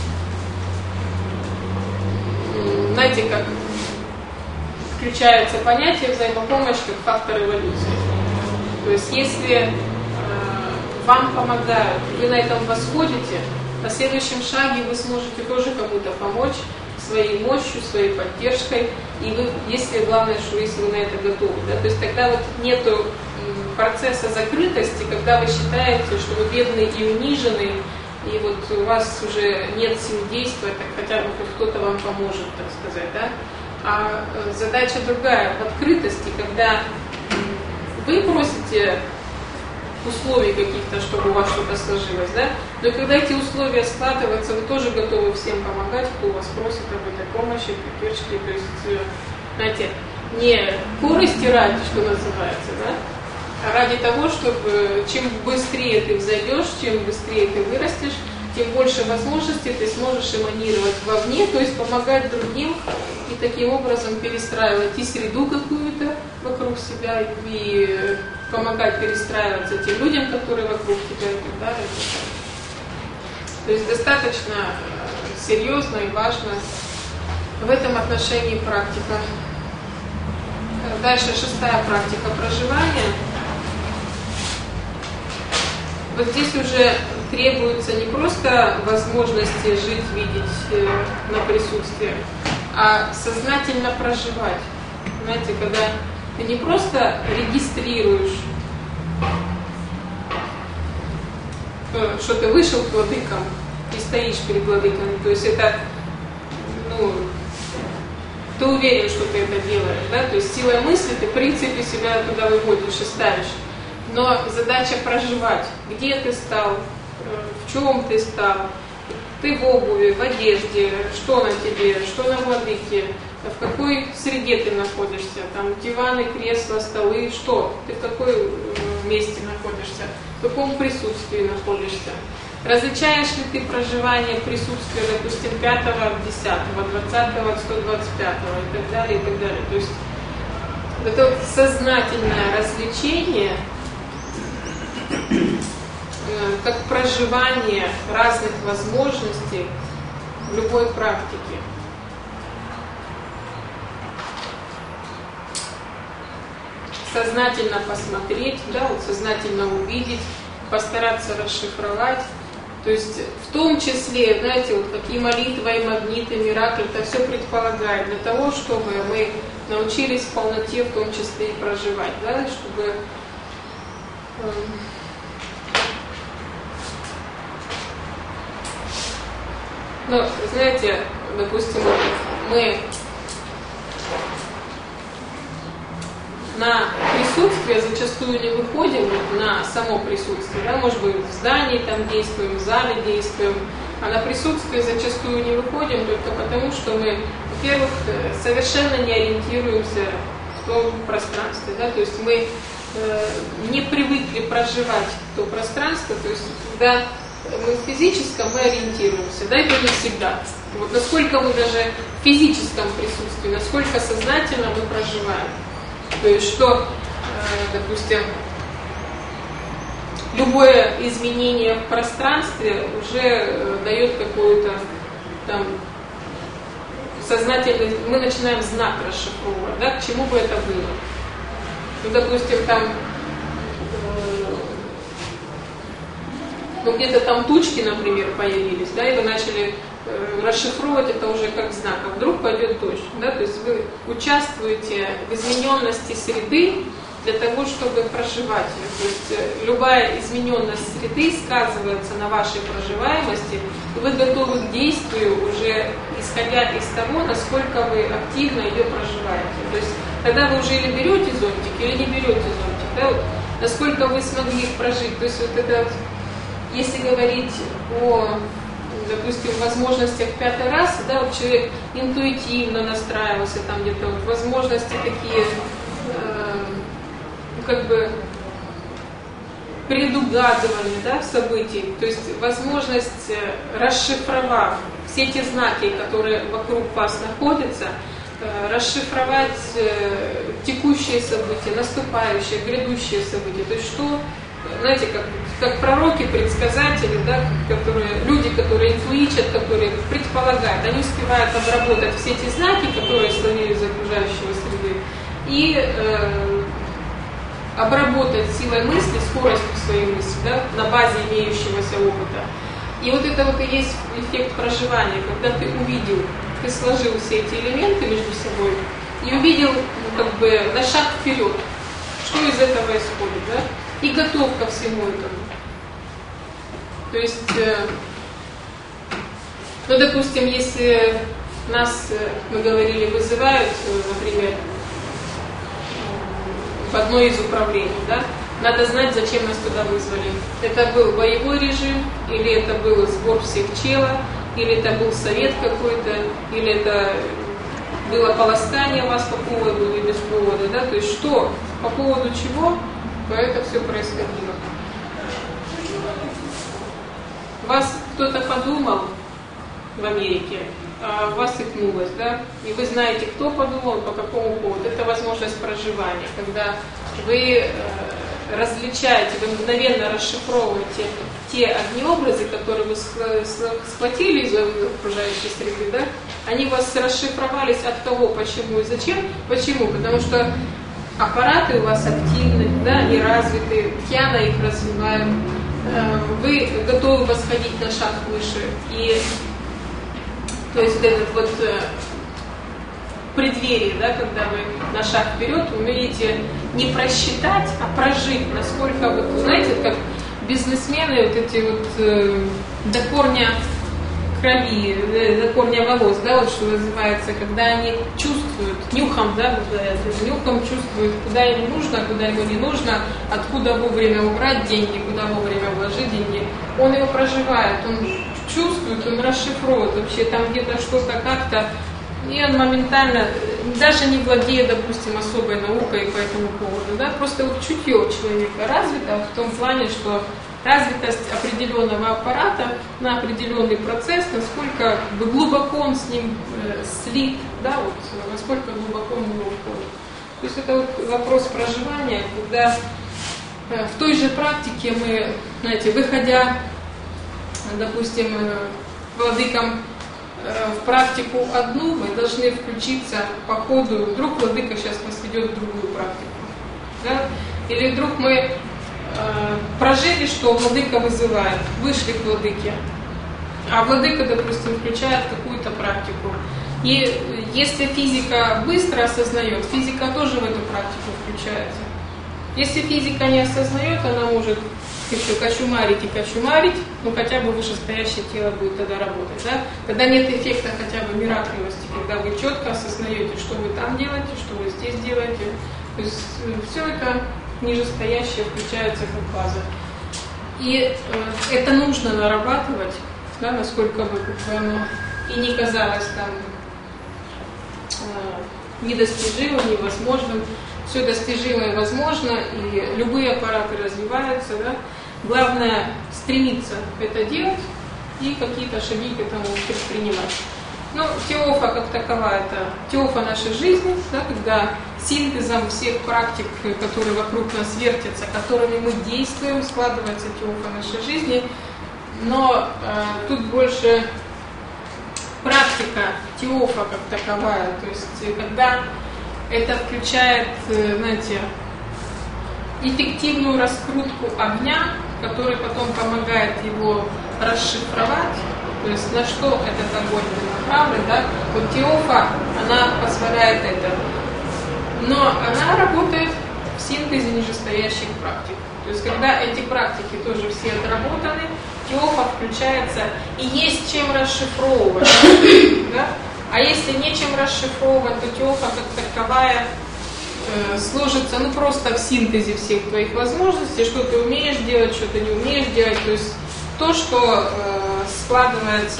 знаете, как включается понятие взаимопомощи как фактор эволюции. То есть если вам помогают, вы на этом восходите, на следующем шаге вы сможете тоже кому-то помочь своей мощью, своей поддержкой, и вы, если главное, что если вы на это готовы, да, то есть тогда вот нету процесса закрытости, когда вы считаете, что вы бедный и униженный, и вот у вас уже нет сил действовать, так хотя бы хоть кто-то вам поможет, так сказать, да. А задача другая, в открытости, когда вы просите условий каких-то, чтобы у вас что-то сложилось, да, но когда эти условия складываются, вы тоже готовы всем помогать, кто вас просит об этой помощи, поддержке, то есть, знаете, не корости ради, что называется, да, а ради того, чтобы чем быстрее ты взойдешь, чем быстрее ты вырастешь, тем больше возможностей ты сможешь эманировать вовне, то есть помогать другим и таким образом перестраивать и среду какую-то вокруг себя, и помогать перестраиваться тем людям, которые вокруг тебя, и так далее. То есть достаточно серьезно и важно в этом отношении практика. Дальше 6-я практика проживания. Вот здесь уже требуется не просто возможности жить, видеть на присутствие, а сознательно проживать. Знаете, когда ты не просто регистрируешь, что ты вышел к владыкам и стоишь перед владыками, то есть это, ну, ты уверен, что ты это делаешь, да, то есть силой мысли ты в принципе себя туда выводишь и ставишь. Но задача проживать, где ты стал, в чем ты стал, ты в обуви, в одежде, что на тебе, что на владыке, в какой среде ты находишься, там диваны, кресла, столы, что, ты в какой месте находишься, в каком присутствии находишься. Различаешь ли ты проживание, присутствие, допустим, 5-го от 10-го, 20-го от 125-го и так далее, и так далее. То есть это вот сознательное развлечение, как проживание разных возможностей в любой практике. Сознательно посмотреть, да, вот сознательно увидеть, постараться расшифровать. То есть в том числе, знаете, вот какие молитвы, и магниты, миракли, это все предполагает для того, чтобы мы научились в полноте, в том числе и проживать, да, чтобы ну, знаете, допустим, мы на присутствие зачастую не выходим, на само присутствие, да, может быть, в здании там действуем, в зале действуем, а на присутствие зачастую не выходим только потому, что мы во-первых, совершенно не ориентируемся в том пространстве, да, то есть мы не привыкли проживать то пространство, то есть когда мы в физическом, мы ориентируемся, да, это не всегда. Вот насколько мы даже в физическом присутствии, насколько сознательно мы проживаем. То есть что, допустим, любое изменение в пространстве уже дает какую-то там сознательность, мы начинаем знак расшифровывать, да, к чему бы это было. Ну, допустим, там где-то там тучки, например, появились, да, и вы начали расшифровывать это уже как знак, а вдруг пойдет дождь, да, то есть вы участвуете в измененности среды для того, чтобы проживать ее. То есть любая измененность среды сказывается на вашей проживаемости, и вы готовы к действию уже исходя из того, насколько вы активно ее проживаете. То есть тогда вы уже или берете зонтик, или не берете зонтик, да, вот, насколько вы смогли их прожить. То есть вот это вот, если говорить о, допустим, возможностях в 5-й раз, да, вот человек интуитивно настраивался, там где-то вот возможности такие, как бы предугадывания, да, событий, то есть возможность, расшифровав все те знаки, которые вокруг вас находятся, расшифровать текущие события, наступающие, грядущие события, то есть что, знаете, как пророки, предсказатели, да, люди, которые интуичат, которые предполагают, они успевают обработать все эти знаки, которые слонили из окружающей среды, и обработать силой мысли, скоростью своей мысли, да, на базе имеющегося опыта. И вот это вот и есть эффект проживания, когда ты увидел, ты сложил все эти элементы между собой и увидел, ну, как бы на шаг вперед, что из этого исходит, да, и готов ко всему этому. То есть, ну, допустим, если нас, мы говорили, вызывают, например, в одно из управлений, да, надо знать, зачем нас туда вызвали. Это был боевой режим, или это был сбор всех чела, или это был совет какой-то, или это было полоскание вас по поводу или без повода, да, то есть что, по поводу чего это все происходило. Вас кто-то подумал в Америке, а вас икнулось, да, и вы знаете, кто подумал, по какому поводу. Это возможность проживания, когда вы различаете, вы мгновенно расшифровываете те огнеобразы, которые вы схватили из окружающей среды, да, они у вас расшифровались от того, почему и зачем. Почему? Потому что аппараты у вас активны, да, они развиты, дхьяна их развивает, вы готовы восходить на шаг выше. И то есть этот вот преддверие, да, когда вы на шаг вперед умеете не просчитать, а прожить, насколько вот, знаете, как бизнесмены, вот эти вот до корня крови, до корня волос, да, вот что называется, когда они чувствуют, нюхом, да, нюхом чувствуют, куда ему нужно, куда ему не нужно, откуда вовремя убрать деньги, куда вовремя вложить деньги. Он его проживает, он чувствует, он расшифровывает вообще там где-то что-то как-то, и он моментально, даже не владея, допустим, особой наукой по этому поводу, да, просто вот чутье человека развито в том плане, что развитость определенного аппарата на определенный процесс, насколько как бы глубоко он с ним слит, да, вот, насколько глубоко он в него входит. То есть это вот вопрос проживания, когда в той же практике мы, знаете, выходя, допустим, владыкам в практику одну, мы должны включиться по ходу, вдруг владыка сейчас нас ведет в другую практику, да? Или вдруг мы прожили, что владыка вызывает, вышли к владыке, а владыка, допустим, включает какую-то практику. И если физика быстро осознает, физика тоже в эту практику включается. Если физика не осознает, она может еще кочумарить и кочумарить, но хотя бы вышестоящее тело будет тогда работать. Да? Тогда нет эффекта хотя бы миракливости, когда вы четко осознаете, что вы там делаете, что вы здесь делаете. То есть все это нижестоящее включается как база. И это нужно нарабатывать, да, насколько бы оно и не казалось там недостижимым, невозможным. Все достижимое возможно, и любые аппараты развиваются. Да? Главное стремиться это делать и какие-то шаги к этому предпринимать. Ну, теофа как таковая, это теофа нашей жизни, да, когда синтезом всех практик, которые вокруг нас вертятся, которыми мы действуем, складывается теофа нашей жизни. Но тут больше практика теофа как таковая, то есть когда это включает, знаете, эффективную раскрутку огня, который потом помогает его расшифровать, то есть на что этот огонь направлен, да? Вот теофа, она позволяет это, но она работает в синтезе нижестоящих практик. То есть когда эти практики тоже все отработаны, теофа включается и есть чем расшифровывать. Да? А если нечем расшифровывать, то теофа как таковая сложится ну просто в синтезе всех твоих возможностей, что ты умеешь делать, что ты не умеешь делать. То есть то, что складывается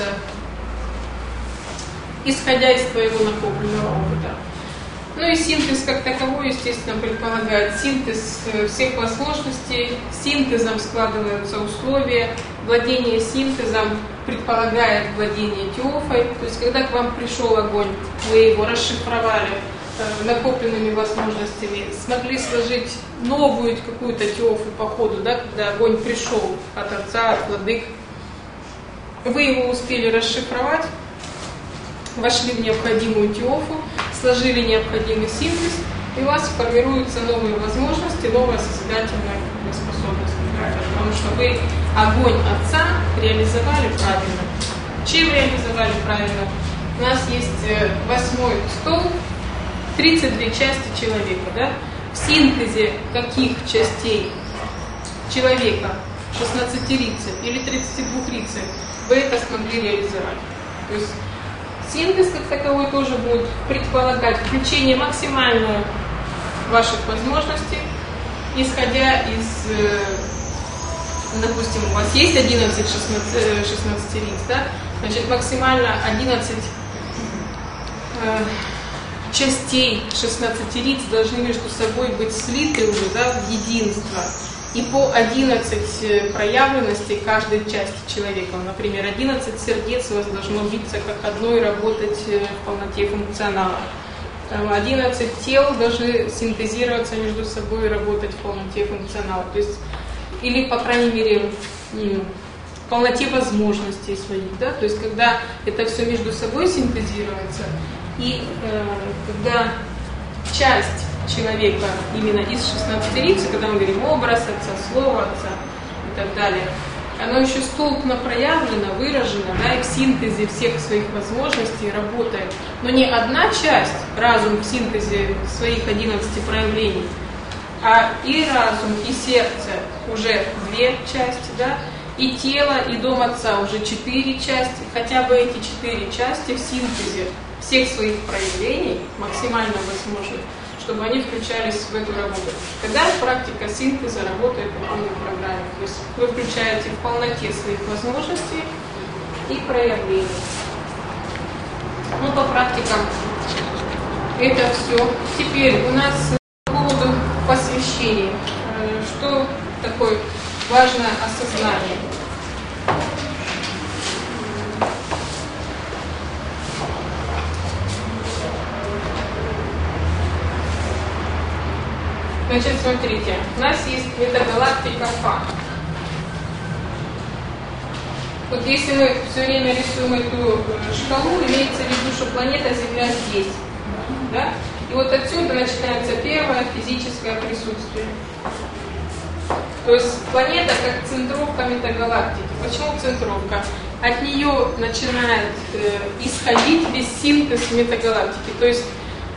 исходя из твоего накопленного опыта. Ну и синтез как таковой, естественно, предполагает синтез всех возможностей, синтезом складываются условия, владение синтезом предполагает владение теофой, то есть когда к вам пришел огонь, вы его расшифровали накопленными возможностями, смогли сложить новую какую-то теофу по ходу, да, когда огонь пришел от отца, от владык, вы его успели расшифровать, вошли в необходимую теофу, сложили необходимый синтез, и у вас формируются новые возможности, новая созидательная способность. Потому что вы огонь Отца реализовали правильно. Чем реализовали правильно? У нас есть 8-й стол, 32 части человека. Да? В синтезе каких частей человека, 16-рицей или 32-рицей, вы это смогли реализовать. То есть синтез как таковой тоже будет предполагать включение максимальное ваших возможностей, исходя из, допустим, у вас есть 11 16-риц, да? Значит, максимально 11 частей 16-риц должны между собой быть слиты уже, да, в единство. И по 11 проявленностей каждой части человека. Например, 11 сердец у вас должно биться как одно и работать в полноте функционала. 11 тел должны синтезироваться между собой и работать в полноте функционала. То есть, или, по крайней мере, в полноте возможностей своих. Да? То есть, когда это все между собой синтезируется, и когда часть человека именно из 16-рицы, когда мы говорим образ Отца, Слово Отца и так далее, оно еще столпно проявлено, выражено, да, и в синтезе всех своих возможностей работает. Но не одна часть, разум в синтезе своих 11 проявлений, а и разум, и сердце уже 2 части, да, и тело, и дом Отца уже 4 части. Хотя бы эти 4 части в синтезе всех своих проявлений максимально возможны, чтобы они включались в эту работу. Когда практика синтеза работает по полной программе, то есть вы включаете в полноте своих возможностей и проявлений. Ну, по практикам это все. Теперь у нас по поводу посвящений. Что такое важное осознание? Значит, смотрите, у нас есть метагалактика Фа. Вот если мы все время рисуем эту шкалу, имеется в виду, что планета Земля здесь. Да? И вот отсюда начинается первое физическое присутствие. То есть планета как центровка метагалактики. Почему центровка? От нее начинает исходить весь синтез метагалактики. То есть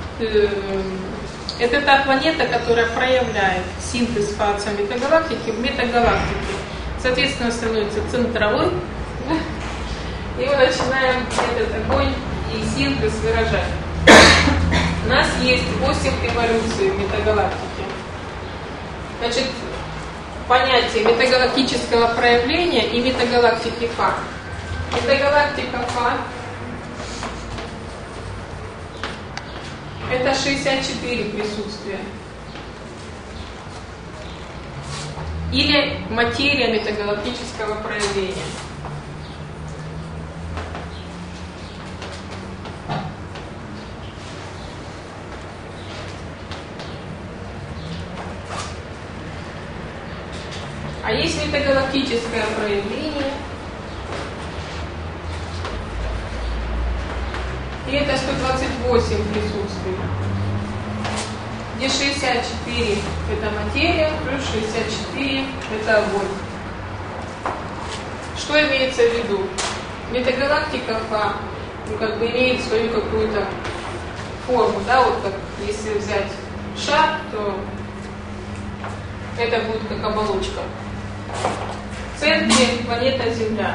это та планета, которая проявляет синтез фазы метагалактики в метагалактике. Соответственно, становится центровой. И мы начинаем этот огонь и синтез выражать. У нас есть 8 эволюций в метагалактике. Значит, понятие метагалактического проявления и метагалактики Фа. Метагалактика Фа Это 64 присутствия. Или материя метагалактического проявления. А есть метагалактическое проявление. И это 128 присутствий. Где 64 это материя, плюс 64 это огонь. Что имеется в виду? Метагалактика Фа, как бы имеет свою какую-то форму, да, вот как если взять шар, то это будет как оболочка. В центре планета Земля.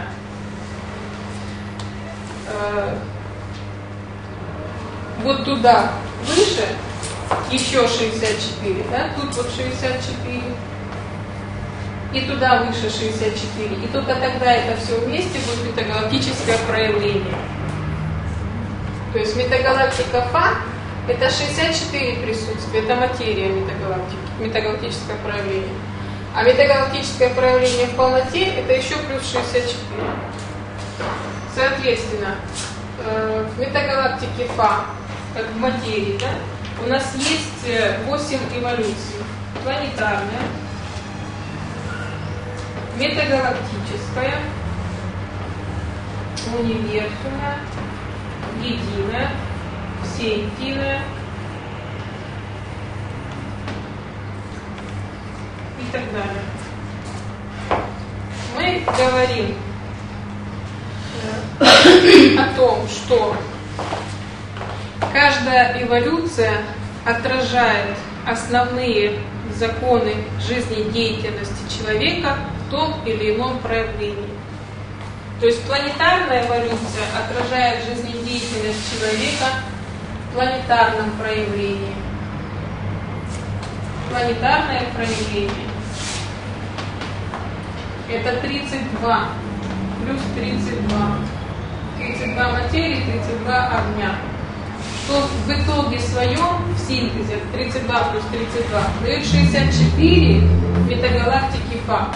Вот туда выше еще 64, да? Тут вот 64. И туда выше 64. И только тогда это все вместе будет метагалактическое проявление. То есть метагалактика Фа это 64 присутствия, это материя метагалактики, метагалактическое проявление. А метагалактическое проявление в полноте это еще плюс 64. Соответственно, в метагалактике Фа, как в материи, да, у нас есть 8 эволюций. Планетарная, метагалактическая, универсальная, единая, всеединая и так далее. Мы говорим о том, что каждая эволюция отражает основные законы жизнедеятельности человека в том или ином проявлении. То есть планетарная эволюция отражает жизнедеятельность человека в планетарном проявлении. Планетарное проявление это 32 плюс 32. 32 материи, 32 огня. Что в итоге своем, в синтезе, 32 плюс 32, дает 64 метагалактики Фа.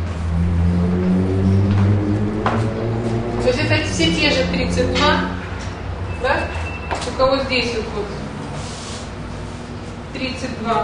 То есть это все те же 32, да? У кого здесь вот 32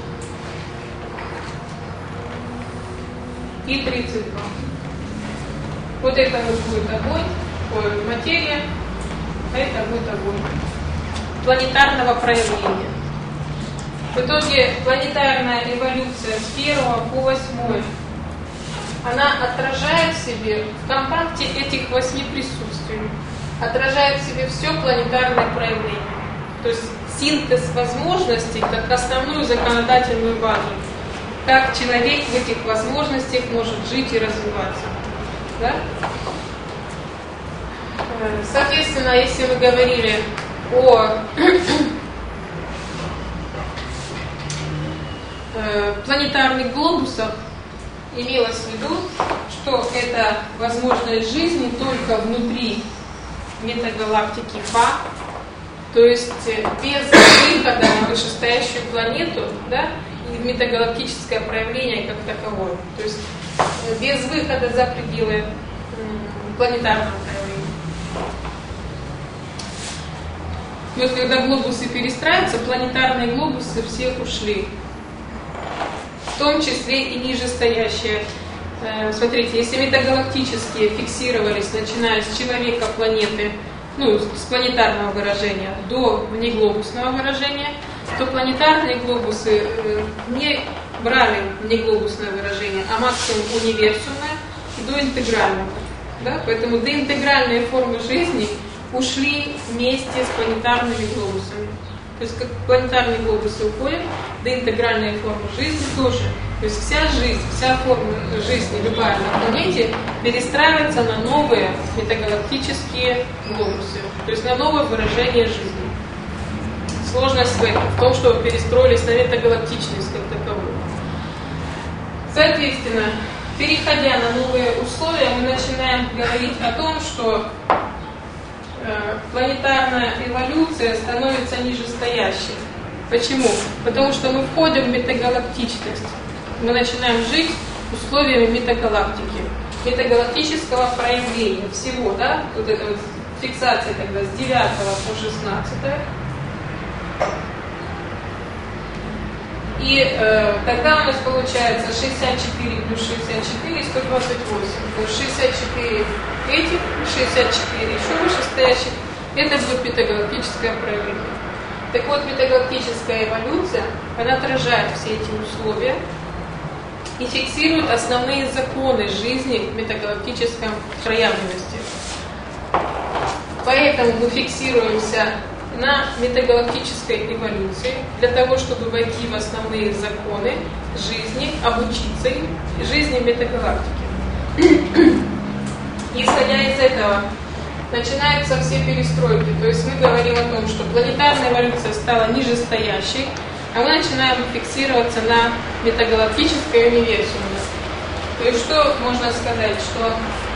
и 32. Вот это вот будет огонь, материя, а это будет огонь. Планетарного проявления. В итоге планетарная эволюция с 1 по 8, она отражает в себе в компакте этих 8 присутствий, отражает в себе все планетарное проявление. То есть синтез возможностей как основную законодательную базу. Как человек в этих возможностях может жить и развиваться. Да? Соответственно, если мы говорили о планетарных глобусах, имелось в виду, что это возможность жизни только внутри метагалактики Фа, то есть без выхода на вышестоящую планету, да, и в метагалактическое проявление как таковое, то есть без выхода за пределы планетарного проявления. То есть, когда глобусы перестраиваются, планетарные глобусы все ушли. В том числе и нижестоящие. Смотрите, если метагалактические фиксировались, начиная с человека, планеты, ну, с планетарного выражения до внеглобусного выражения, то планетарные глобусы не брали внеглобусное выражение, а максимум универсумное до интегрального. Да? Поэтому доинтегральные формы жизни ушли вместе с планетарными глобусами. То есть как планетарные глобусы уходят, доинтегральные формы жизни тоже. То есть вся жизнь, вся форма жизни, любая на планете, перестраивается на новые метагалактические глобусы. То есть на новое выражение жизни. Сложность в этом, в том, что перестроились на метагалактичность как таковую. Соответственно, переходя на новые условия, мы начинаем говорить о том, что планетарная эволюция становится нижестоящей. Почему? Потому что мы входим в метагалактичность. Мы начинаем жить условиями метагалактики, метагалактического проявления всего, да? Вот эта вот фиксация тогда с 9 по 16. И тогда у нас получается 64 плюс 64, 128. То есть 64 этих, 64 еще вышестоящих. Это будет метагалактическое проявление. Так вот, метагалактическая эволюция, она отражает все эти условия и фиксирует основные законы жизни в метагалактическом проявленности. Поэтому мы фиксируемся на метагалактической эволюции для того, чтобы войти в основные законы жизни, обучиться им, жизни метагалактики. Исходя из этого, начинаются все перестройки. То есть мы говорим о том, что планетарная эволюция стала нижестоящей, а мы начинаем фиксироваться на метагалактической универсуме. То есть что можно сказать, что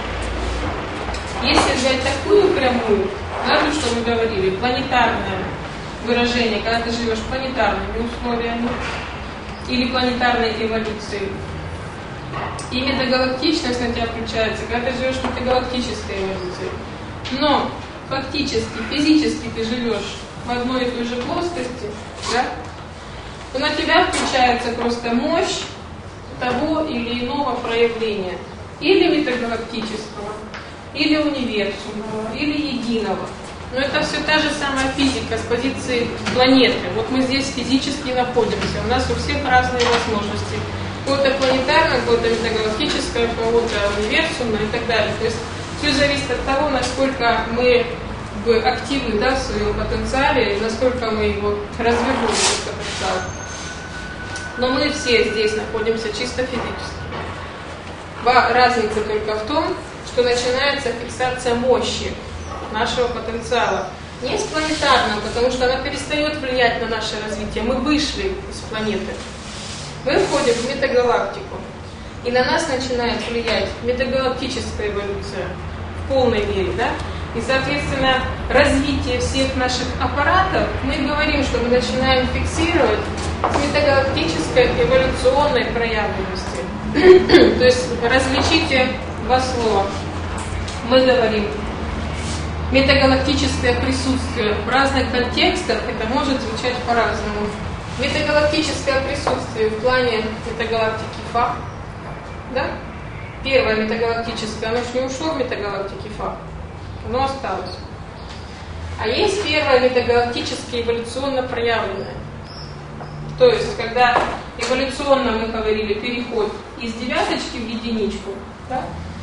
если взять такую прямую, да, то, что мы говорили, планетарное выражение, когда ты живешь планетарными условиями или планетарной эволюцией, и метагалактичность на тебя включается, когда ты живешь метагалактической эволюцией. Но фактически, физически ты живешь в одной и той же плоскости, да, то на тебя включается просто мощь того или иного проявления, или метагалактического, или универсумного, или единого. Но это все та же самая физика с позиции планеты. Вот мы здесь физически находимся, у нас у всех разные возможности. Кого-то планетарное, кого-то метагалактическое, кого-то универсумное и так далее. То есть все зависит от того, насколько мы активны, да, в своем потенциале, и насколько мы его развиваем, этот потенциал. Но мы все здесь находимся чисто физически. Разница только в том, что начинается фиксация мощи нашего потенциала. Не с планетарного, потому что она перестает влиять на наше развитие. Мы вышли из планеты. Мы входим в метагалактику. И на нас начинает влиять метагалактическая эволюция в полной мере, да? И, соответственно, развитие всех наших аппаратов, мы говорим, что мы начинаем фиксировать с метагалактической эволюционной проявленности. То есть различите два слова. Мы говорим, метагалактическое присутствие в разных контекстах, это может звучать по-разному. Метагалактическое присутствие в плане метагалактики Фа, да? Первое метагалактическое, оно же не ушло в метагалактике Фа, оно осталось. А есть первое метагалактическое эволюционно проявленное. То есть, когда эволюционно, мы говорили, переход из девяточки в единичку, да?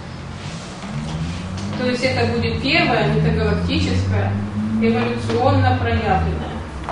То есть это будет первое метагалактическое эволюционно проявленное.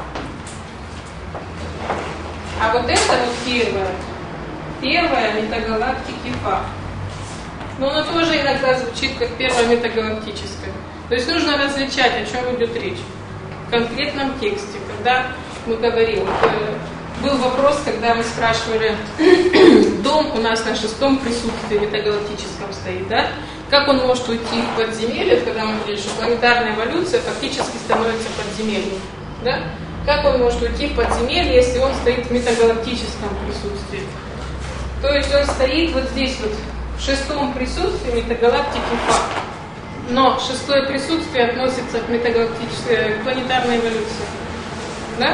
А вот это вот первое метагалактики Фа. Но оно тоже иногда звучит как первое метагалактическое. То есть нужно различать, о чем идет речь. В конкретном тексте, когда мы говорим, был вопрос, когда мы спрашивали, дом у нас на 6-м присутствии метагалактическом стоит, да? Как он может уйти в подземелье, когда мы говорили, что планетарная эволюция фактически становится подземельем, да? Как он может уйти в подземелье, если он стоит в метагалактическом присутствии? То есть он стоит вот здесь вот, в 6-м присутствии метагалактики Фа. Но 6-е присутствие относится к метагалактической, к планетарной эволюции. Да?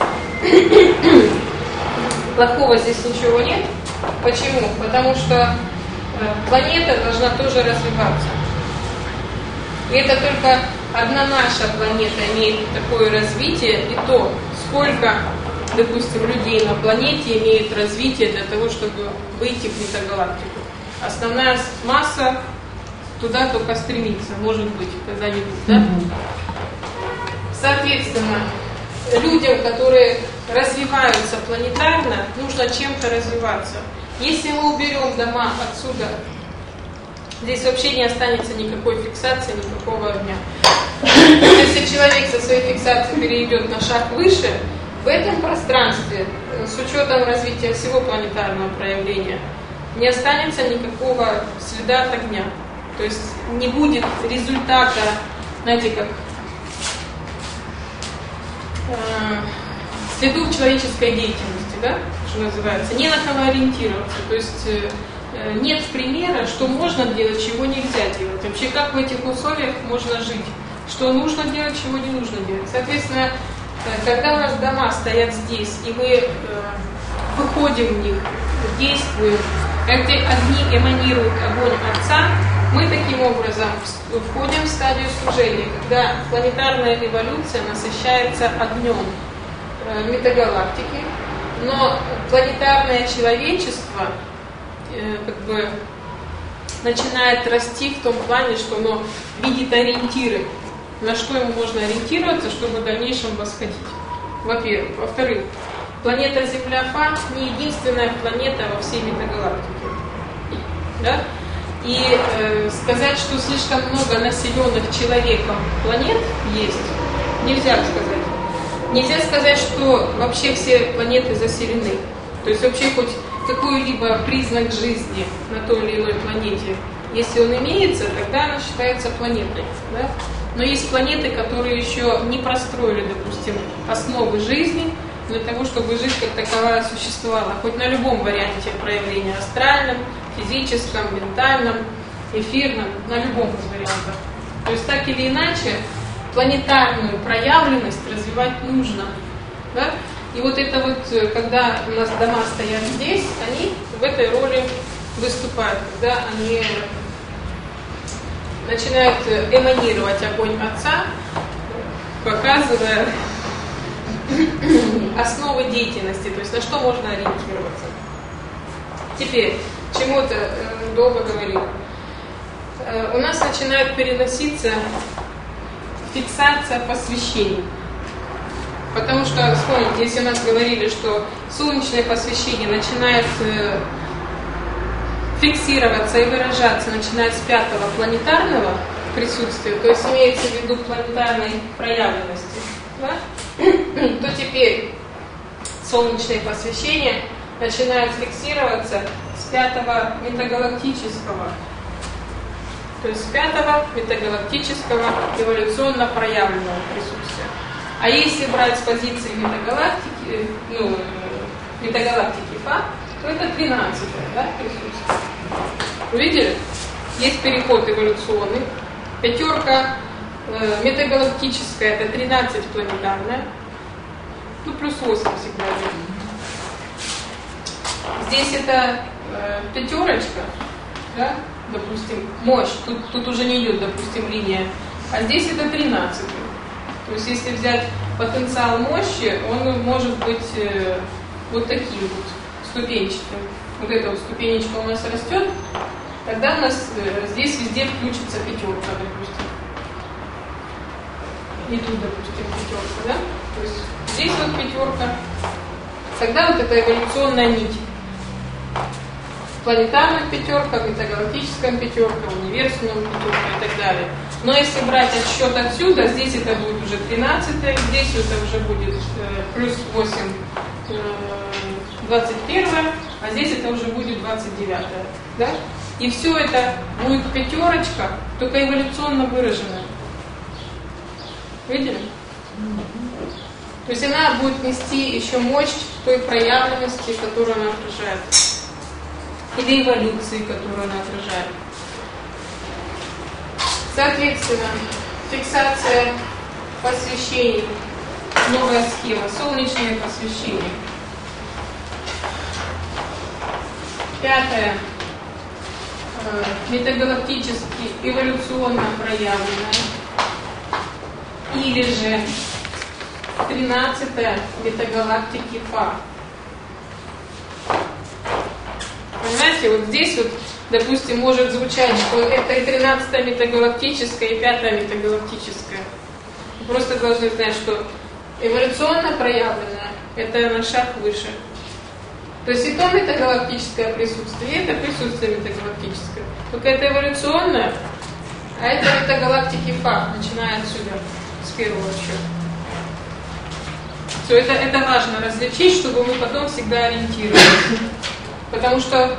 Плохого здесь ничего нет. Почему? Потому что планета должна тоже развиваться. И это только одна наша планета имеет такое развитие, и то, сколько, допустим, людей на планете имеют развитие для того, чтобы выйти в метагалактику. Основная масса туда только стремится, может быть, когда-нибудь, да? Соответственно, людям, которые развиваются планетарно, нужно чем-то развиваться. Если мы уберем дома отсюда, здесь вообще не останется никакой фиксации, никакого огня. Если человек со своей фиксацией перейдет на шаг выше, в этом пространстве, с учетом развития всего планетарного проявления, не останется никакого следа от огня. То есть не будет результата, знаете, как следов человеческой деятельности, да, что называется, не на кого ориентироваться, то есть нет примера, что можно делать, чего нельзя делать. Вообще, как в этих условиях можно жить, что нужно делать, чего не нужно делать. Соответственно, когда у нас дома стоят здесь, и мы выходим в них, действуем, когда одни эманируют огонь Отца, мы таким образом входим в стадию служения, когда планетарная эволюция насыщается огнем метагалактики, но планетарное человечество как бы начинает расти в том плане, что оно видит ориентиры, на что ему можно ориентироваться, чтобы в дальнейшем восходить. Во-первых. Во-вторых, планета Земля-Фа не единственная планета во всей метагалактике. Да? И сказать, что слишком много населенных человеком планет есть, нельзя сказать. Нельзя сказать, что вообще все планеты заселены. То есть вообще хоть какой-либо признак жизни на той или иной планете, если он имеется, тогда она считается планетой. Да? Но есть планеты, которые еще не простроили, допустим, основы жизни для того, чтобы жизнь как таковая существовала, хоть на любом варианте проявления, астральном, физическом, ментальном, эфирном, на любом из вариантов. То есть так или иначе планетарную проявленность развивать нужно. Да? И вот это вот, когда у нас дома стоят здесь, они в этой роли выступают, когда они начинают эманировать огонь Отца, показывая основы деятельности, то есть на что можно ориентироваться. Теперь, чему-то долго говорил. У нас начинает переноситься фиксация посвящений. Потому что, вспомните, если у нас говорили, что солнечное посвящение начинает фиксироваться и выражаться, начиная с 5-го планетарного присутствия, то есть имеется в виду планетарной проявленности, да? То теперь солнечное посвящение начинает фиксироваться с 5-го метагалактического, то есть с 5-го метагалактического эволюционно проявленного присутствия. А если брать с позиции метагалактики, метагалактики Фа, то это 13-е, да, присутствие. Увидели? Есть переход эволюционный. 5-ка метагалактическая, это 13 планетарная. Ну, плюс 8 всегда. Здесь это 5-ка, да, допустим, мощь. Тут уже не идет, допустим, линия. А здесь это 13. То есть, если взять потенциал мощи, он может быть вот таким вот, ступенчатым. Вот эта вот ступенечка у нас растет, тогда у нас здесь везде включится 5-ка, допустим. И тут, допустим, 5-ка, да? То есть здесь вот 5-ка. Тогда вот эта эволюционная нить. Планетарная 5-ка, метагалактическая 5-ка, универсальная 5-ка и так далее. Но если брать отсчет отсюда, здесь это будет уже 13-е, здесь это уже будет плюс 8, 21-е, а здесь это уже будет 29-е. Да? И все это будет 5-ка, только эволюционно выраженная. Видели? То есть она будет нести еще мощь той проявленности, которую она отражает. Или эволюции, которую она отражает. Соответственно, фиксация посвящений, новая схема, солнечное посвящение. 5-е, метагалактически эволюционно проявленное. Или же 13-е, метагалактики Фа. Понимаете, вот здесь вот, допустим, может звучать, что это и 13-я метагалактическая, и 5-я метагалактическая. Вы просто должны знать, что эволюционно проявленное – это на шаг выше. То есть и то метагалактическое присутствие, и это присутствие метагалактическое. Только это эволюционное, а это метагалактики Фа, начиная отсюда, с первого счета. Все, это важно различить, чтобы мы потом всегда ориентировались. Потому что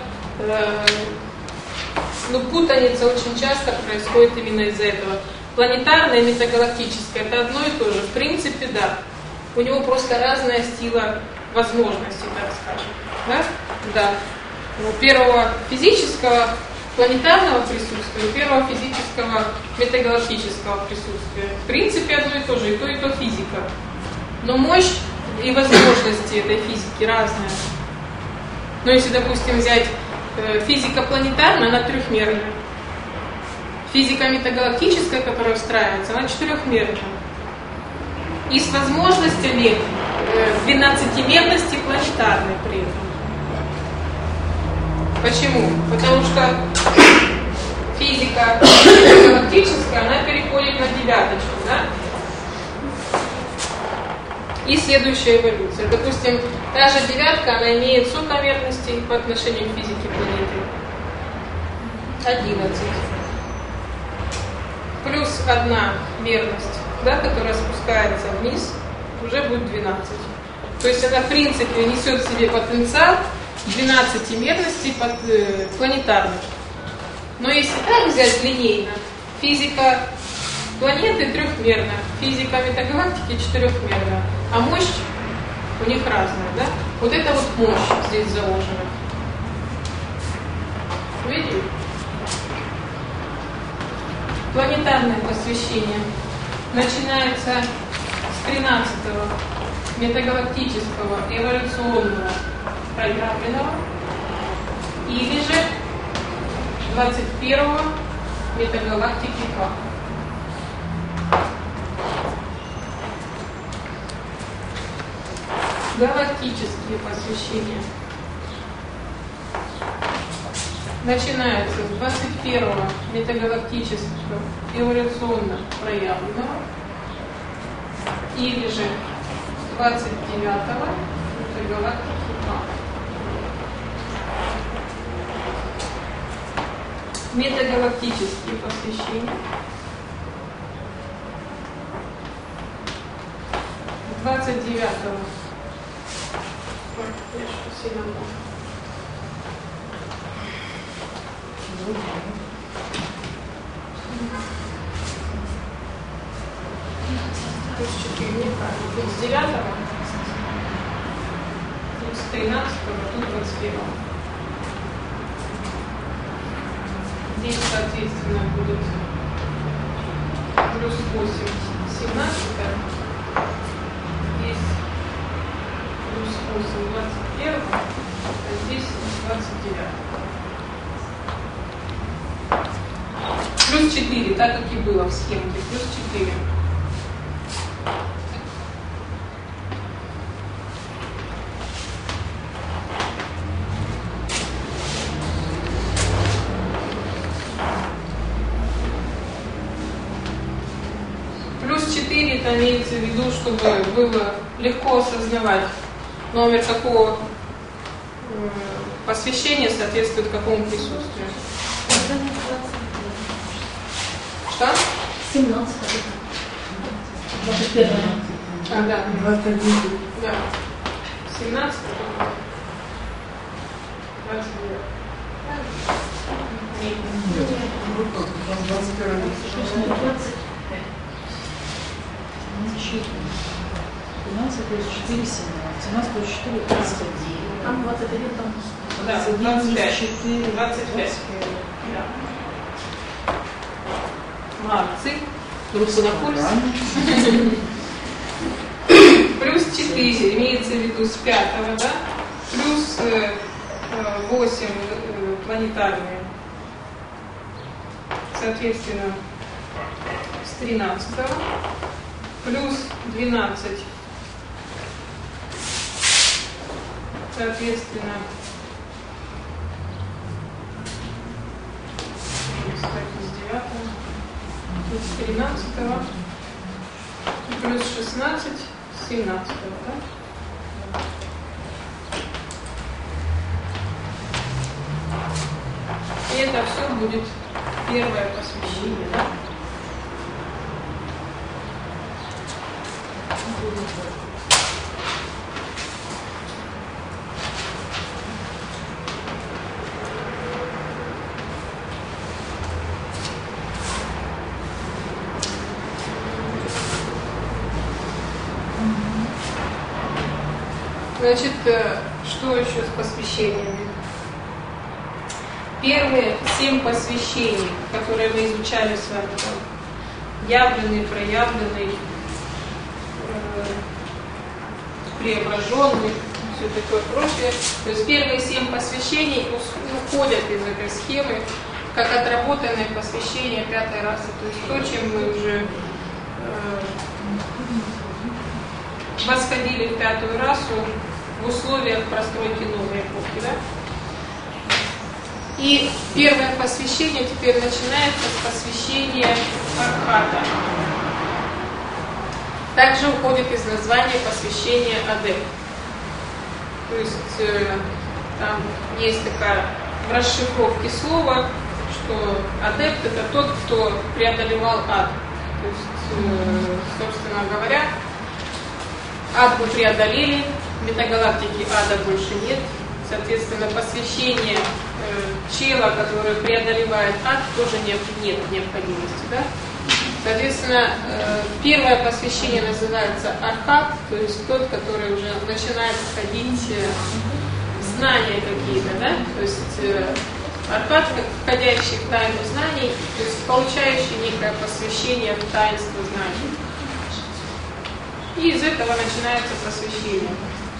путаница очень часто происходит именно из-за этого. Планетарное и метагалактическое – это одно и то же. В принципе, да. У него просто разная сила возможностей, так скажем. Да? Да. У первого физического планетарного присутствия, у первого физического метагалактического присутствия. В принципе, одно и то же, и то физика. Но мощь и возможности этой физики разные. Но если, допустим, взять физика планетарная, она трехмерная. Физика метагалактическая, которая встраивается, она четырехмерная. И с возможностями 12-мерности планетарной при этом. Почему? Потому что физика галактическая, она переходит на девяточку, да? И следующая эволюция. Допустим, та же девятка, она имеет сколько мерностей по отношению к физике планеты? 11. Плюс одна мерность, да, которая спускается вниз, уже будет 12. То есть она, в принципе, несет в себе потенциал 12 мерностей планетарных. Но если так взять линейно, физика планеты трехмерна, физика метагалактики четырехмерна, а мощь у них разная, да? Вот это вот мощь здесь заложена. Видите? Планетарное посвящение начинается с 13-го метагалактического эволюционного проявленного или же 21-го метагалактики К. Галактические посвящения начинаются с 21-го метагалактического эволюционно проявленного или же 29-го метагалактики К. Метагалактические посвящения 29-го. Плюс 4, неправильно. Плюс 9-го, плюс 13-го, тут 21-го. Здесь, соответственно, будет плюс 8, 17-го. Здесь плюс 8, 21-го, а здесь 29-го. Плюс 4, так как и было в схемке, плюс 4. Плюс 4 это имеется в виду, чтобы было легко осознавать, номер какого посвящения соответствует какому присутствию. Что? 17. 21. А, да. 21. Да. 17. 29. Нет. 21. 15 плюс 4, 17. 17 плюс 4, 29. А 21 там. Да, 25. 25. Да. Молодцы. Руку на пульс. Плюс 4 имеется в виду с 5-го, да? Плюс 8 планетарные. Соответственно, с 13-го. Плюс 12. Соответственно, с 9-го. Плюс 13-го. Плюс 16. С 17-го, да? И это все будет первое посвящение, да? Значит, что еще с посвящениями? Первые 7 посвящений, которые мы изучали с вами, там, явленный, проявленный, преображенный, все такое прочее. То есть первые 7 посвящений уходят из этой схемы, как отработанное посвящение 5-й расы. То есть то, чем мы уже восходили в 5-ю расу в условиях простройки новой эпохи. Да? И первое посвящение теперь начинается с посвящения Архата. Также уходит из названия посвящения Адепт. То есть там есть такая в расшифровке слова, что адепт — это тот, кто преодолевал ад. То есть, собственно говоря, ад мы преодолели, в метагалактике ада больше нет. Соответственно, посвящение чела, который преодолевает ад, тоже нет необходимости. Да? Соответственно, первое посвящение называется Архат, то есть тот, который уже начинает входить в знания какие-то, да? То есть Архат, как входящий в тайну знаний, то есть получающий некое посвящение в таинство знаний. И из этого начинается посвящение.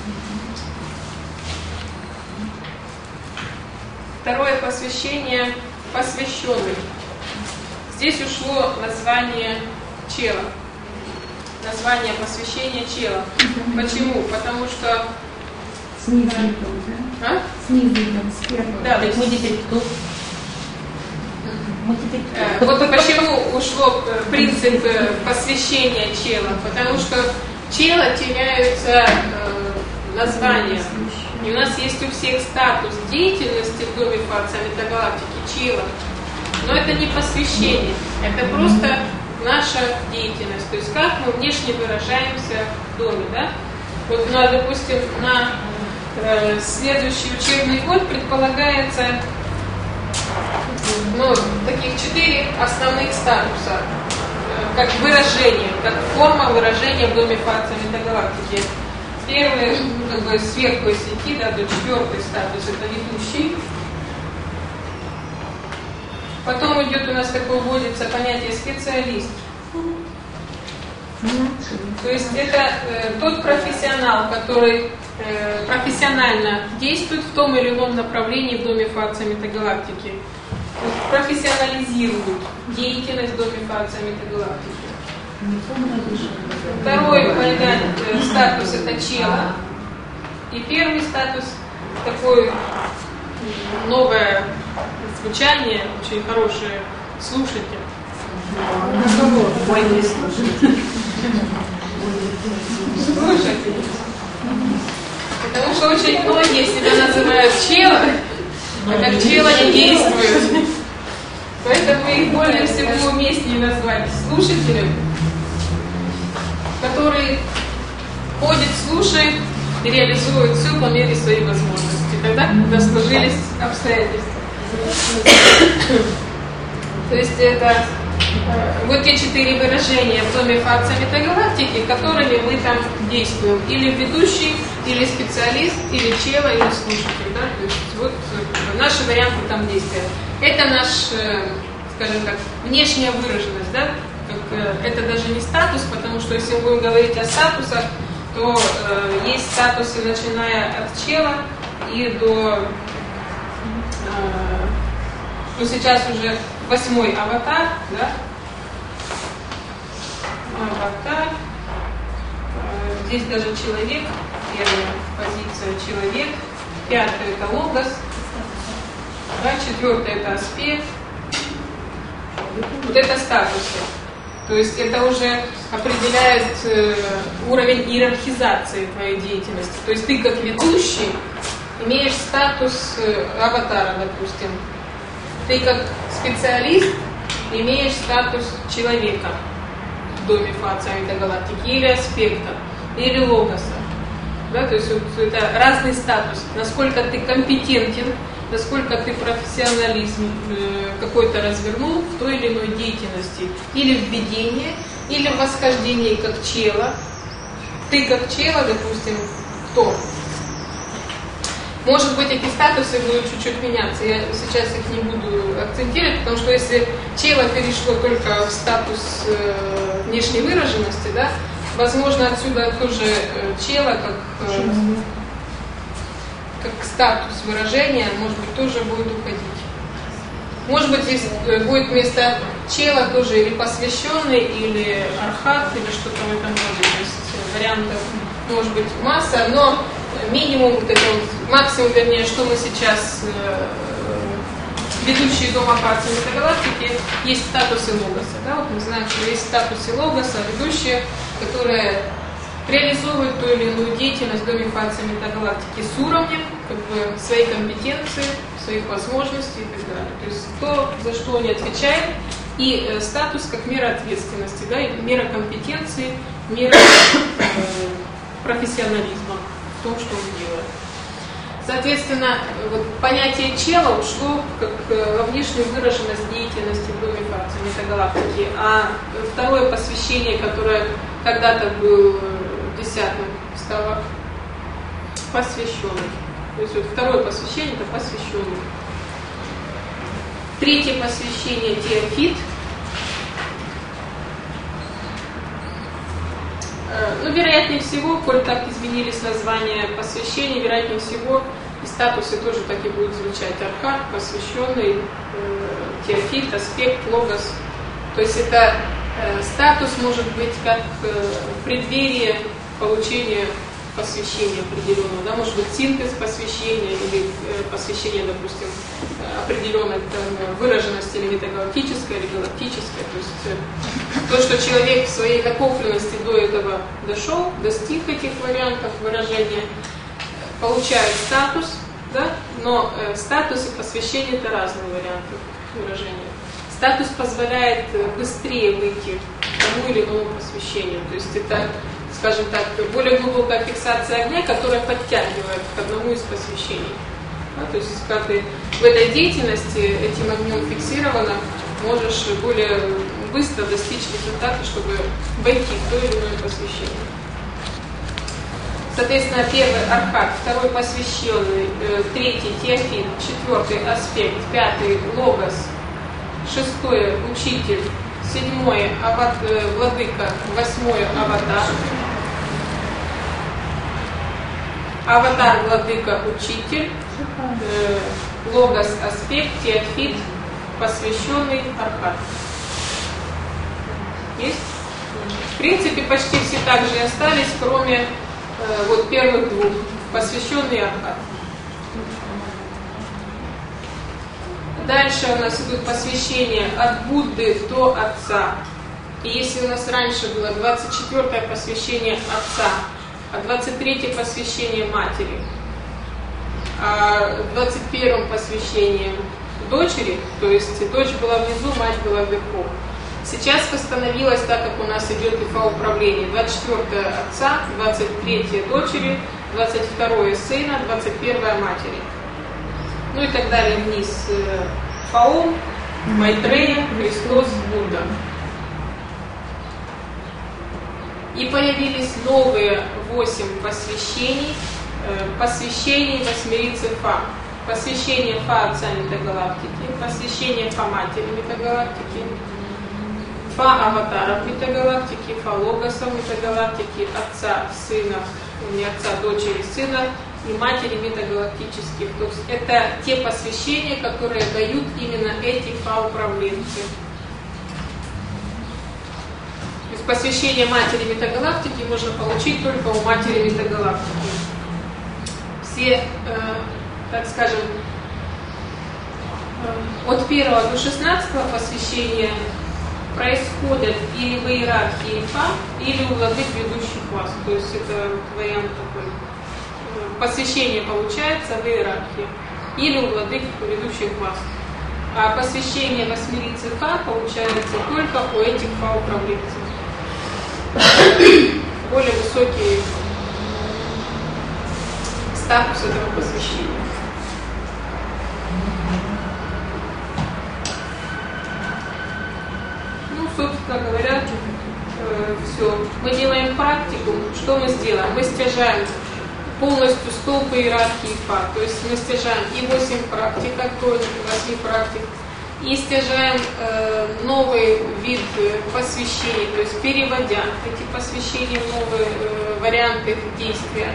Второе посвящение — посвященный. Здесь ушло название чела. Название посвящения чела. Почему? Потому что... Снизу, да? А? Снизу, сверху. Да, мы теперь кто? Вот почему ушло принцип посвящения чела. Потому что чела теряются названия. И у нас есть у всех статус деятельности в доме Фаца метагалактики чела. Но это не посвящение, это просто наша деятельность. То есть как мы внешне выражаемся в доме. Да? Вот, допустим, на следующий учебный год предполагается таких 4 основных статуса, как выражение, как форма выражения в доме Фаца метагалактики. Первый, как бы сверху если идти, да, до 4-й статус, это ведущий. Потом идет у нас такое вводится понятие специалист. То есть это тот профессионал, который профессионально действует в том или ином направлении в доме Фаца метагалактики. Профессионализирует деятельность в доме Фаца метагалактики. Второй статус это чела. И первый статус такой новое звучание, очень хорошее слушатель. Слушатель. Потому что очень многие себя называют чела, а как чела не действуют. Поэтому их более всего уместнее назвать слушателем, который ходит, слушает и реализует все по мере своей возможности, тогда, когда сложились обстоятельства. То есть это вот те 4 выражения в доме Фаца метагалактики, которыми мы там действуем. Или ведущий, или специалист, или чела, или слушатель. Да? То есть вот наши варианты там действия. Это наш, скажем так, внешняя выраженность. Да? Это даже не статус, потому что если мы будем говорить о статусах, то есть статусы, начиная от чела и до сейчас уже 8-й аватар, да? Аватар. Здесь даже человек, первая позиция человек, 5-й это логос, да, 4-й это аспект. Вот это статусы. То есть это уже определяет уровень иерархизации твоей деятельности. То есть ты как ведущий имеешь статус аватара, допустим. Ты как специалист имеешь статус человека в доме Фаца метагалактики, или аспекта, или логоса. Да, то есть вот это разный статус. Насколько ты компетентен, насколько ты профессионализм какой-то развернул в той или иной деятельности. Или в ведении, или в восхождении как чела. Ты как чела, допустим, кто? Может быть, эти статусы будут чуть-чуть меняться. Я сейчас их не буду акцентировать, потому что если чела перешло только в статус внешней выраженности, да, возможно, отсюда тоже чела как статус выражения, может быть, тоже будет уходить. Может быть, здесь будет вместо чела тоже или посвященный, или архат, или что-то в этом роде. То есть вариантов может быть масса, но минимум, вот это вот, максимум, вернее, что мы сейчас ведущие дома фракции метагалактики, есть статусы логоса. Да? Вот мы знаем, что есть статусы логоса, ведущие, которые реализовывают ту или иную деятельность в доме фракции метагалактики с уровнем как бы, своей компетенции, своих возможностей и так далее. То есть то, за что они отвечают, и статус как мера ответственности, да, и мера компетенции, мера профессионализма в том, что он делает. Соответственно, вот, понятие чела ушло как во внешнюю выраженность деятельности в доме фракции метагалактики, а второе посвящение, которое когда-то было десятым, стало посвященным. То есть вот второе посвящение это посвященный. Третье посвящение теофит. Ну, вероятнее всего, коль так изменились названия посвящений, вероятнее всего и статусы тоже так и будут звучать. Архат, посвященный, теофит, аспект, логос. То есть это статус может быть как преддверие получения посвящения определенного, да, может быть синтез посвящения или посвящение, допустим, определенной выраженности или метагалактической, или галактической. То есть то, что человек в своей накопленности до этого дошел, достиг этих вариантов выражения, получает статус, да, но статус и посвящение это разные варианты выражения. Статус позволяет быстрее выйти к тому или иному посвящению. То есть это, скажем так, более глубокая фиксация огня, которая подтягивает к одному из посвящений. Да, то есть, когда ты в этой деятельности этим огнем фиксировано, можешь более быстро достичь результата, чтобы войти в то или иное посвящение. Соответственно, первый архат, второй посвященный, третий теофит, четвертый аспект, пятый логос, шестое учитель, седьмое владыка, восьмое аватар. Аватар, владыка, учитель, логос, аспект, теофит, посвященный, архат. Есть? В принципе, почти все так же и остались, кроме вот первых двух, посвященный архат. Дальше у нас идут посвящения от Будды до Отца. И если у нас раньше было 24-е посвящение Отца, а 23-е посвящение Матери, а 21-м посвящение дочери, то есть дочь была внизу, мать была вверху. Сейчас восстановилось так, как у нас идет ИФА управление. 24-е Отца, 23-е дочери, 22-е сына, 21-е матери. Ну и так далее вниз. Фаум, Майтрея, Христос, Будда. И появились новые 8 посвящений. Посвящение восьмерицы Фа. Посвящение Фа Отца Метагалактики, посвящение Фа Матери Метагалактики, Фа Аватаров Метагалактики, Фа Логосов Метагалактики, Отца, Сына, не Отца, Дочери, Сына и Матери Метагалактических. То есть это те посвящения, которые дают именно эти Фа-управленцы. То есть посвящение Матери Метагалактики можно получить только у Матери Метагалактики. Все, так скажем, от 1 до 16 посвящения происходят или в иерархии Фа, или у владык ведущих класс. То есть это вариант такой. Посвящение получается в иерархии, или у владык ведущих класс. А посвящение восьмерицы Фа получается только у этих Фа-управленцев. Более высокий статус этого посвящения. Ну, собственно говоря, все. Мы делаем практику. Что мы сделаем? Мы стяжаем полностью столб иерархии ФА. То есть мы стяжаем и 8 практик, откроем 8 практик, и стяжаем новый вид посвящений, то есть переводя эти посвящения в новые варианты их действия.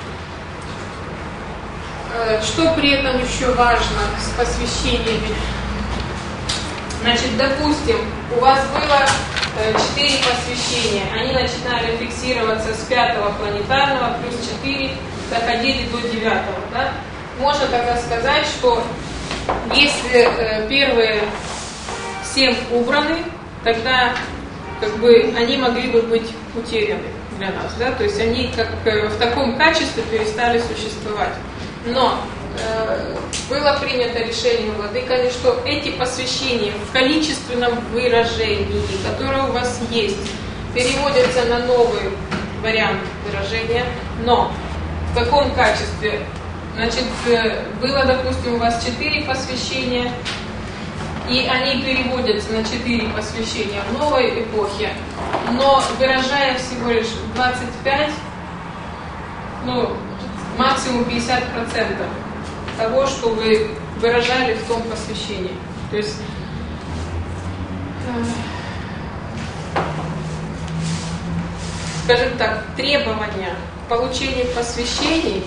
Что при этом еще важно с посвящениями? Значит, допустим, у вас было 4 посвящения, они начинали фиксироваться с 5-го планетарного, плюс 4 доходили до 9-го. Да? Можно тогда сказать, что если первые 7 убраны, тогда как бы они могли бы быть утеряны для нас. Да? То есть они как в таком качестве перестали существовать. Но было принято решение владыками, что эти посвящения в количественном выражении, которое у вас есть, переводятся на новый вариант выражения, но в каком качестве? Значит, было, допустим, у вас 4 посвящения, и они переводятся на 4 посвящения в новой эпохе, но выражая всего лишь 25, максимум 50% того, что вы выражали в том посвящении. То есть скажем так, требования к получению посвящений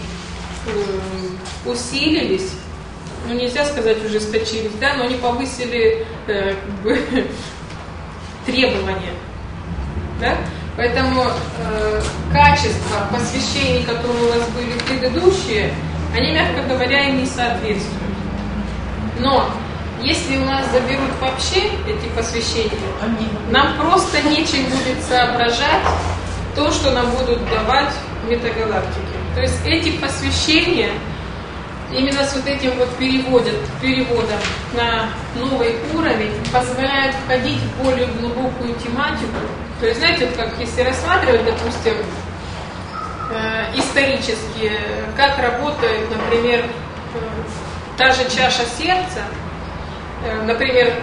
усилились, нельзя сказать ужесточились, да, но они повысили требования. Да? Поэтому качество посвящений, которые у вас были предыдущие, они, мягко говоря, им не соответствуют. Но если у нас заберут вообще эти посвящения, нам просто нечем будет соображать то, что нам будут давать метагалактики. То есть эти посвящения именно с вот этим вот переводом на новый уровень позволяют входить в более глубокую тематику. То есть, знаете, вот как если рассматривать, допустим, исторически, как работает, например, та же чаша сердца, например,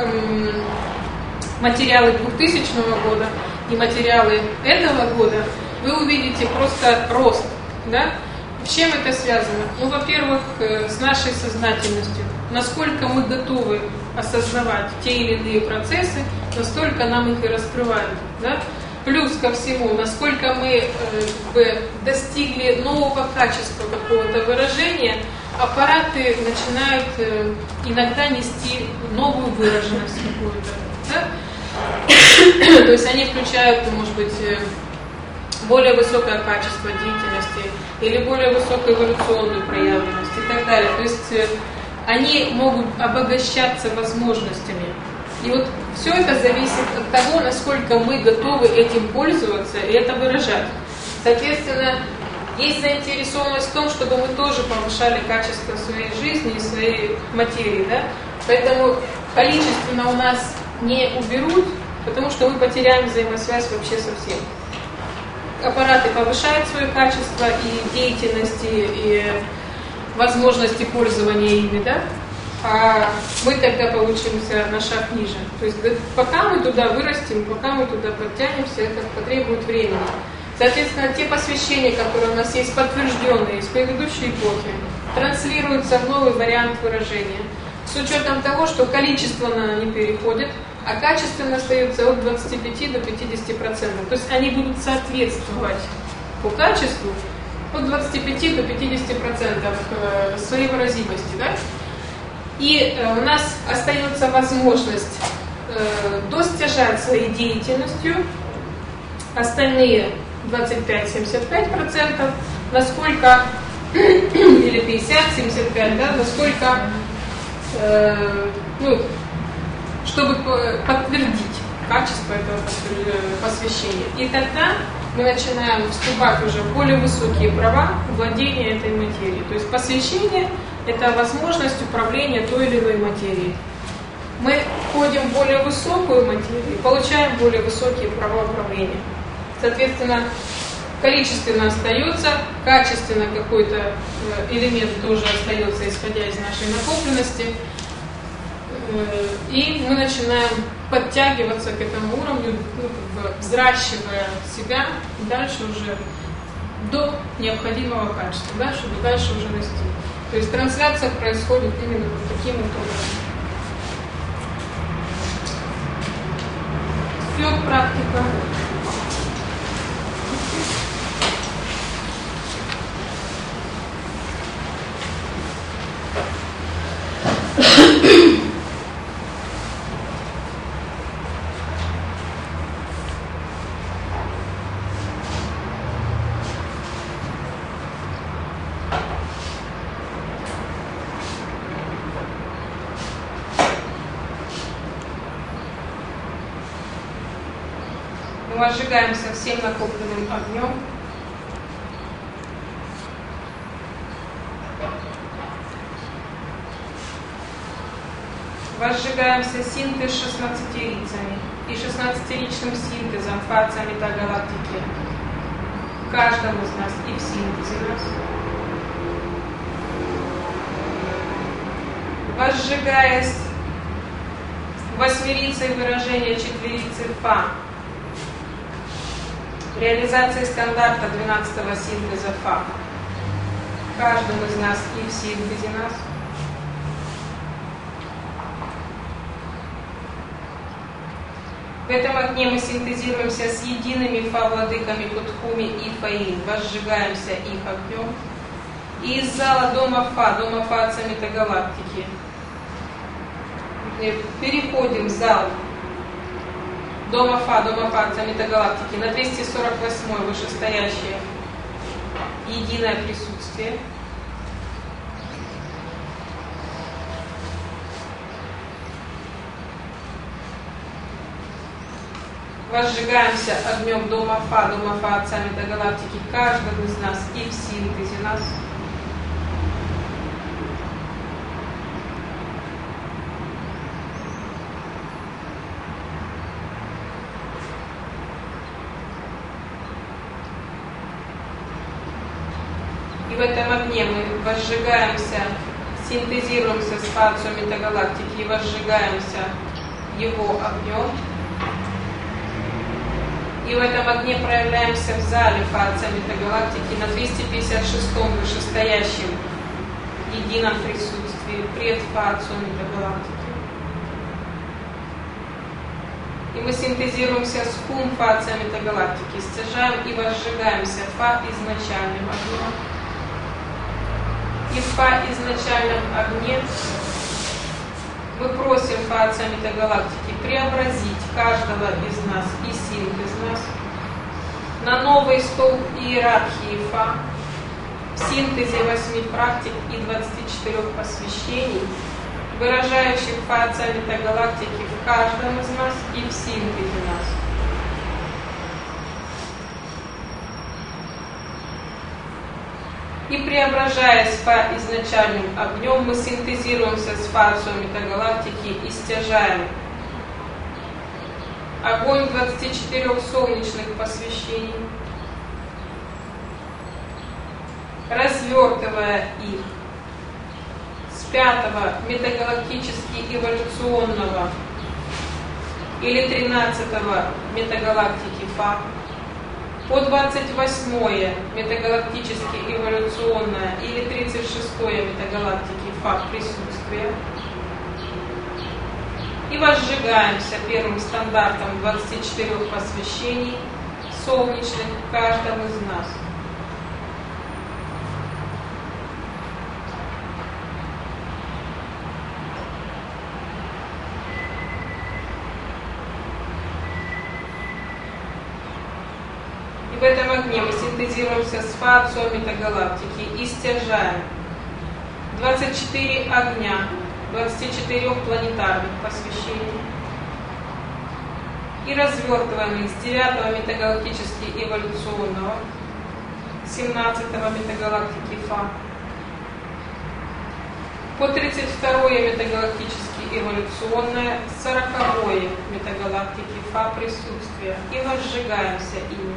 материалы 2000 года и материалы этого года, вы увидите просто рост. Да? С чем это связано? Во-первых, с нашей сознательностью. Насколько мы готовы осознавать те или иные процессы, настолько нам их и раскрывают. Да? Плюс ко всему, насколько мы достигли нового качества какого-то выражения, аппараты начинают иногда нести новую выраженность какую-то. Да? То есть они включают, может быть, более высокое качество деятельности или более высокую эволюционную проявленность и так далее. То есть они могут обогащаться возможностями. И вот все это зависит от того, насколько мы готовы этим пользоваться и это выражать. Соответственно, есть заинтересованность в том, чтобы мы тоже повышали качество своей жизни и своей материи. Да? Поэтому количественно у нас не уберут, потому что мы потеряем взаимосвязь вообще со всем. Аппараты повышают свое качество и деятельности, и возможности пользования ими, да? А мы тогда получимся на шаг ниже. То есть пока мы туда вырастем, пока мы туда подтянемся, это потребует времени. Соответственно, те посвящения, которые у нас есть подтвержденные из предыдущей эпохи, транслируются в новый вариант выражения. С учетом того, что количественно они переходят, а качественно остаются от 25 до 50%. То есть они будут соответствовать по качеству от 25 до 50% своей выразимости. Да? И у нас остается возможность достижать своей деятельностью остальные 25-75%, насколько, или 50-75%, да, насколько, чтобы подтвердить качество этого посвящения. И тогда мы начинаем вступать уже в более высокие права владения этой материей. То есть посвящение – это возможность управления той или иной материей. Мы входим в более высокую материю и получаем более высокие права управления. Соответственно, количественно остается, качественно какой-то элемент тоже остается, исходя из нашей накопленности. И мы начинаем подтягиваться к этому уровню, взращивая себя, и дальше уже до необходимого качества, да, чтобы дальше уже расти. То есть трансляция происходит именно вот таким вот образом. Все, практика. Мы возжигаемся всем накопленным огнем. Возжигаемся синтез 16-рицами и 16-ричным синтезом фация метагалактики каждому из нас и в синтезе нас. Возжигаясь восьмерицей выражения четверицы Фа, реализации стандарта 12-го синтеза Фа каждому из нас и в синтезе нас. В этом огне мы синтезируемся с едиными Фа-владыками Кутхуми и Фаин, возжигаемся их огнем. И из зала Дома Фа Отца Метагалактики, переходим в зал Дома Фа Отца Метагалактики на 248-й вышестоящее единое присутствие. Возжигаемся огнем Дома Фа Отца Метагалактики каждого из нас и в синтезе нас. И в этом огне мы возжигаемся, синтезируемся с Фацией Метагалактики и возжигаемся его огнем. И в этом огне проявляемся в зале Фация Метагалактики на 256-м вышестоящем едином присутствии пред Фацию Метагалактики. И мы синтезируемся с Хум Фация Метагалактики, стяжаем и возжигаемся Фа изначальным огнем. И в Фа изначальном огне мы просим Фация Метагалактики преобразить каждого из нас и синтез нас на новый столб иерархии Фа в синтезе 8 практик и 24 посвящений, выражающих Фация Метагалактики в каждом из нас и в синтезе нас. И преображаясь Фа изначальным огнем, мы синтезируемся с Фацией Метагалактики и стяжаем огонь 24 солнечных посвящений, развертывая их с 5-го метагалактически эволюционного или 13-го метагалактики Фа по 28-е метагалактически эволюционное или 36-е метагалактики Фа присутствие. И возжигаемся первым стандартом 24 посвящений солнечных каждому из нас. И в этом огне мы синтезируемся с Фацией Метагалактики и стяжаем 24 огня 24 планетарных посвящений и развертываем их с 9-го метагалактически эволюционного, 17-го метагалактики Фа по 32-е метагалактически эволюционное, 40-е метагалактики Фа присутствия и возжигаемся ими.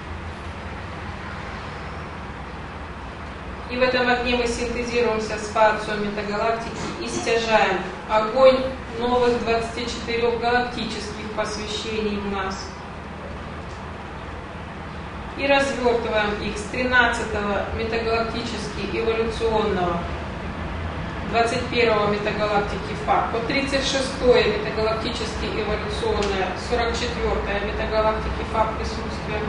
И в этом огне мы синтезируемся с Фацией Метагалактики и стяжаем огонь новых 24 галактических посвящений в нас. и развертываем их с 13-го метагалактически эволюционного 21-го метагалактики Фа по 36-е метагалактически эволюционное 44-е метагалактики Фа присутствием.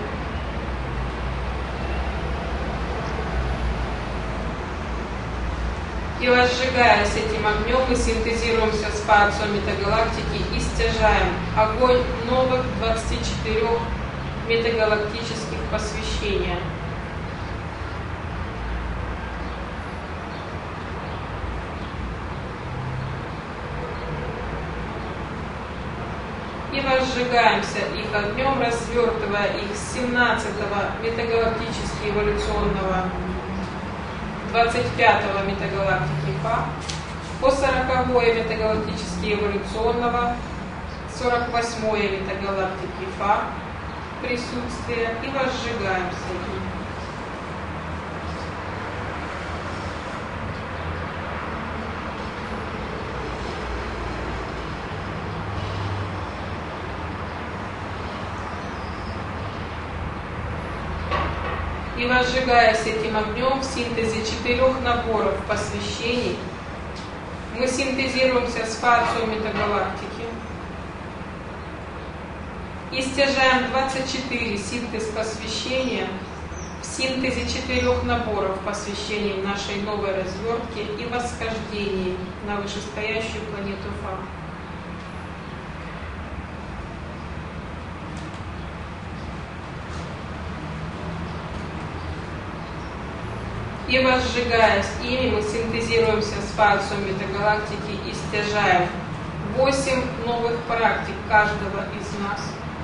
И возжигаясь этим огнем, мы синтезируемся с фацией метагалактики и стяжаем огонь новых 24 метагалактических посвящения. И возжигаемся их огнем, развертывая их с 17-го метагалактически эволюционного 25-го метагалактики Фа по 40-е метагалактически эволюционного 48-е метагалактики Фа присутствие и возжигаемся им. И возжигаясь этим огнем в синтезе 4 наборов посвящений, мы синтезируемся с фацией метагалактики и стяжаем 24 синтез посвящения в синтезе 4 наборов посвящений в нашей новой развертке и восхождении на вышестоящую планету Фа. И возжигаясь ими, мы синтезируемся с фацией метагалактики и стяжаем 8 новых практик каждого из нас.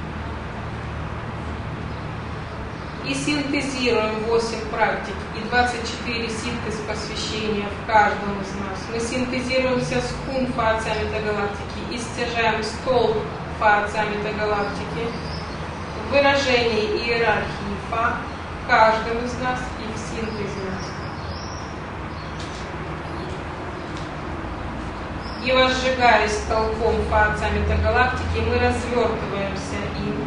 И синтезируем 8 практик и 24 синтез посвящения в каждом из нас. Мы синтезируемся с хум фация метагалактики и стяжаем столб фация метагалактики в выражении иерархии Фа в каждом из нас и в синтезе нас. И возжигаясь столпом фация метагалактики, мы развертываемся им.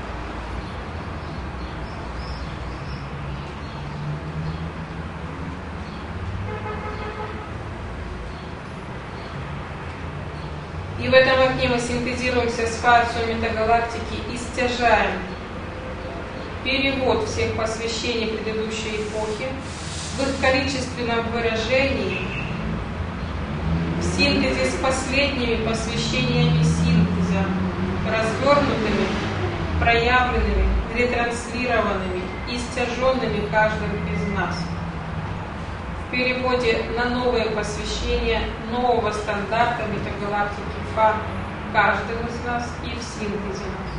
И в этом окне мы синтезируемся с фацией метагалактики и стяжаем перевод всех посвящений предыдущей эпохи в их количественном выражении в синтезе с последними посвящениями синтеза, развернутыми, проявленными, ретранслированными и стяженными каждым из нас. В переводе на новые посвящения нового стандарта метагалактики Фа каждым из нас и в синтезе нас.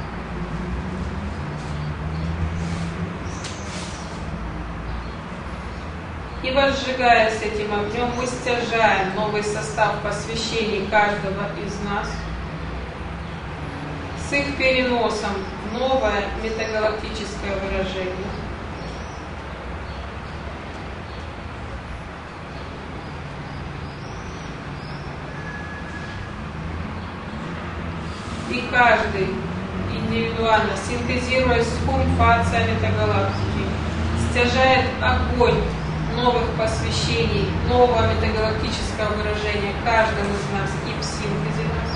И возжигаясь этим огнем, мы стяжаем новый состав посвящений каждого из нас с их переносом в новое метагалактическое выражение. И каждый индивидуально, синтезируя с хум фация метагалактики, стяжает огонь новых посвящений, нового метагалактического выражения каждому из нас и в синтезе нас.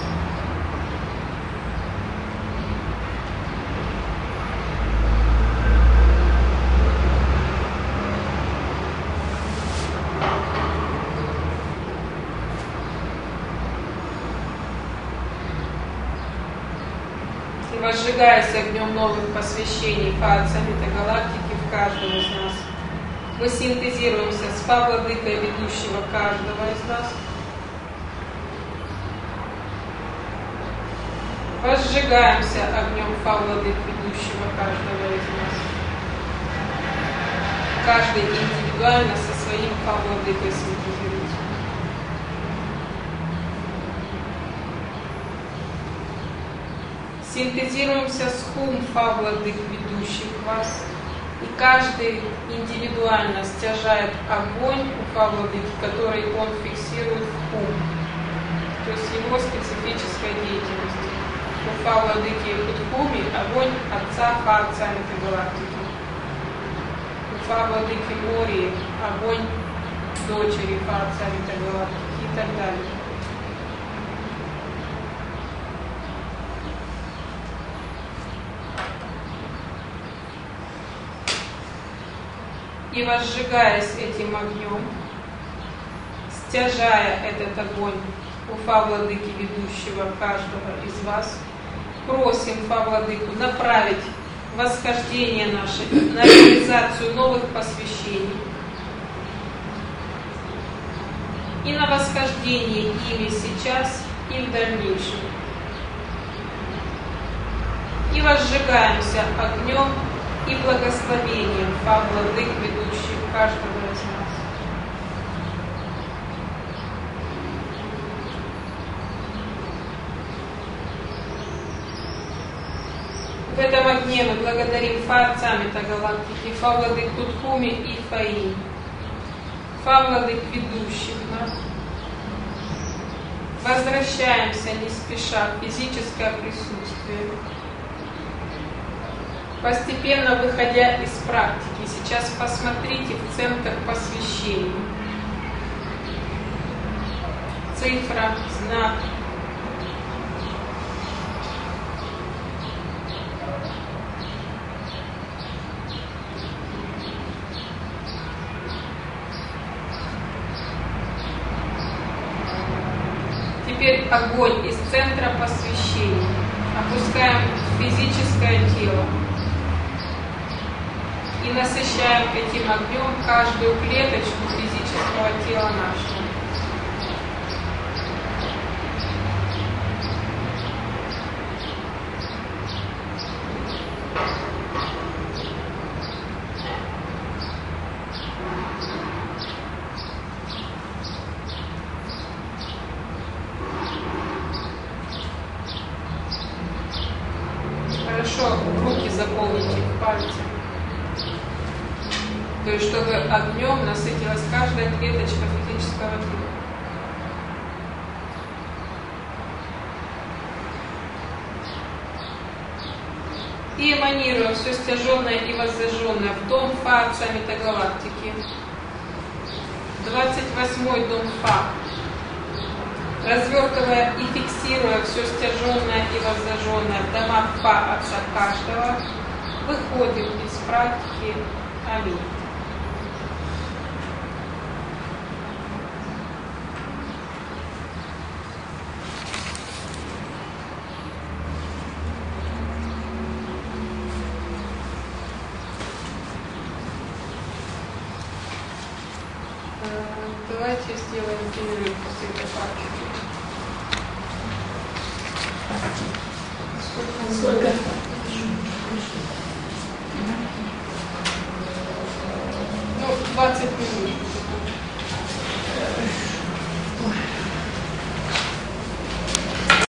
И возжигаясь огнем новых посвящений фация метагалактики в каждом из нас, мы синтезируемся с Фа-владыкой ведущего каждого из нас. Возжигаемся огнем Фа-владык ведущего каждого из нас. Каждый индивидуально со своим Фа-владыкой синтезируется. Синтезируемся с хум Фа-владык ведущих вас. И каждый индивидуально стяжает огонь у Фа-владыки, который он фиксирует в хум, то есть его специфической деятельности. У Фа-владыки в хуме огонь Отца Фа Отца метагалактики. Фа владыки Мории, огонь дочери Фа отца Галактики и так далее. И возжигаясь этим огнем, стяжая этот огонь у Фа владыки ведущего каждого из вас, просим Фа владыку направить восхождение наше на реализацию новых посвящений и на восхождение ими сейчас и в дальнейшем. И возжигаемся огнем и благословением Фа владык, ведущих каждого из нас. В этом огне мы благодарим Фа отца Метагалактики, Фа владык Тутхуми и Фаи, Фа владык ведущих нас. Возвращаемся не спеша в физическое присутствие, постепенно выходя из практики. Сейчас посмотрите в центр посвящения. Цифра, знак. Теперь огонь из центра посвящения опускаем в физическое тело и насыщаем этим огнем каждую клеточку физического тела нашего. Хорошо руки заполните пальцами. То есть, чтобы огнем насытилась каждая клеточка физического тела. И эманируя все стяженное и воззажженное в дом Фа отца Метагалактики, 28-й дом Фа, развертывая и фиксируя все стяженное и воззажженное в домах Фа отца каждого, выходим из практики. Аминь. Давайте сделаем перерыв после этой практики. Сколько? 20 минут.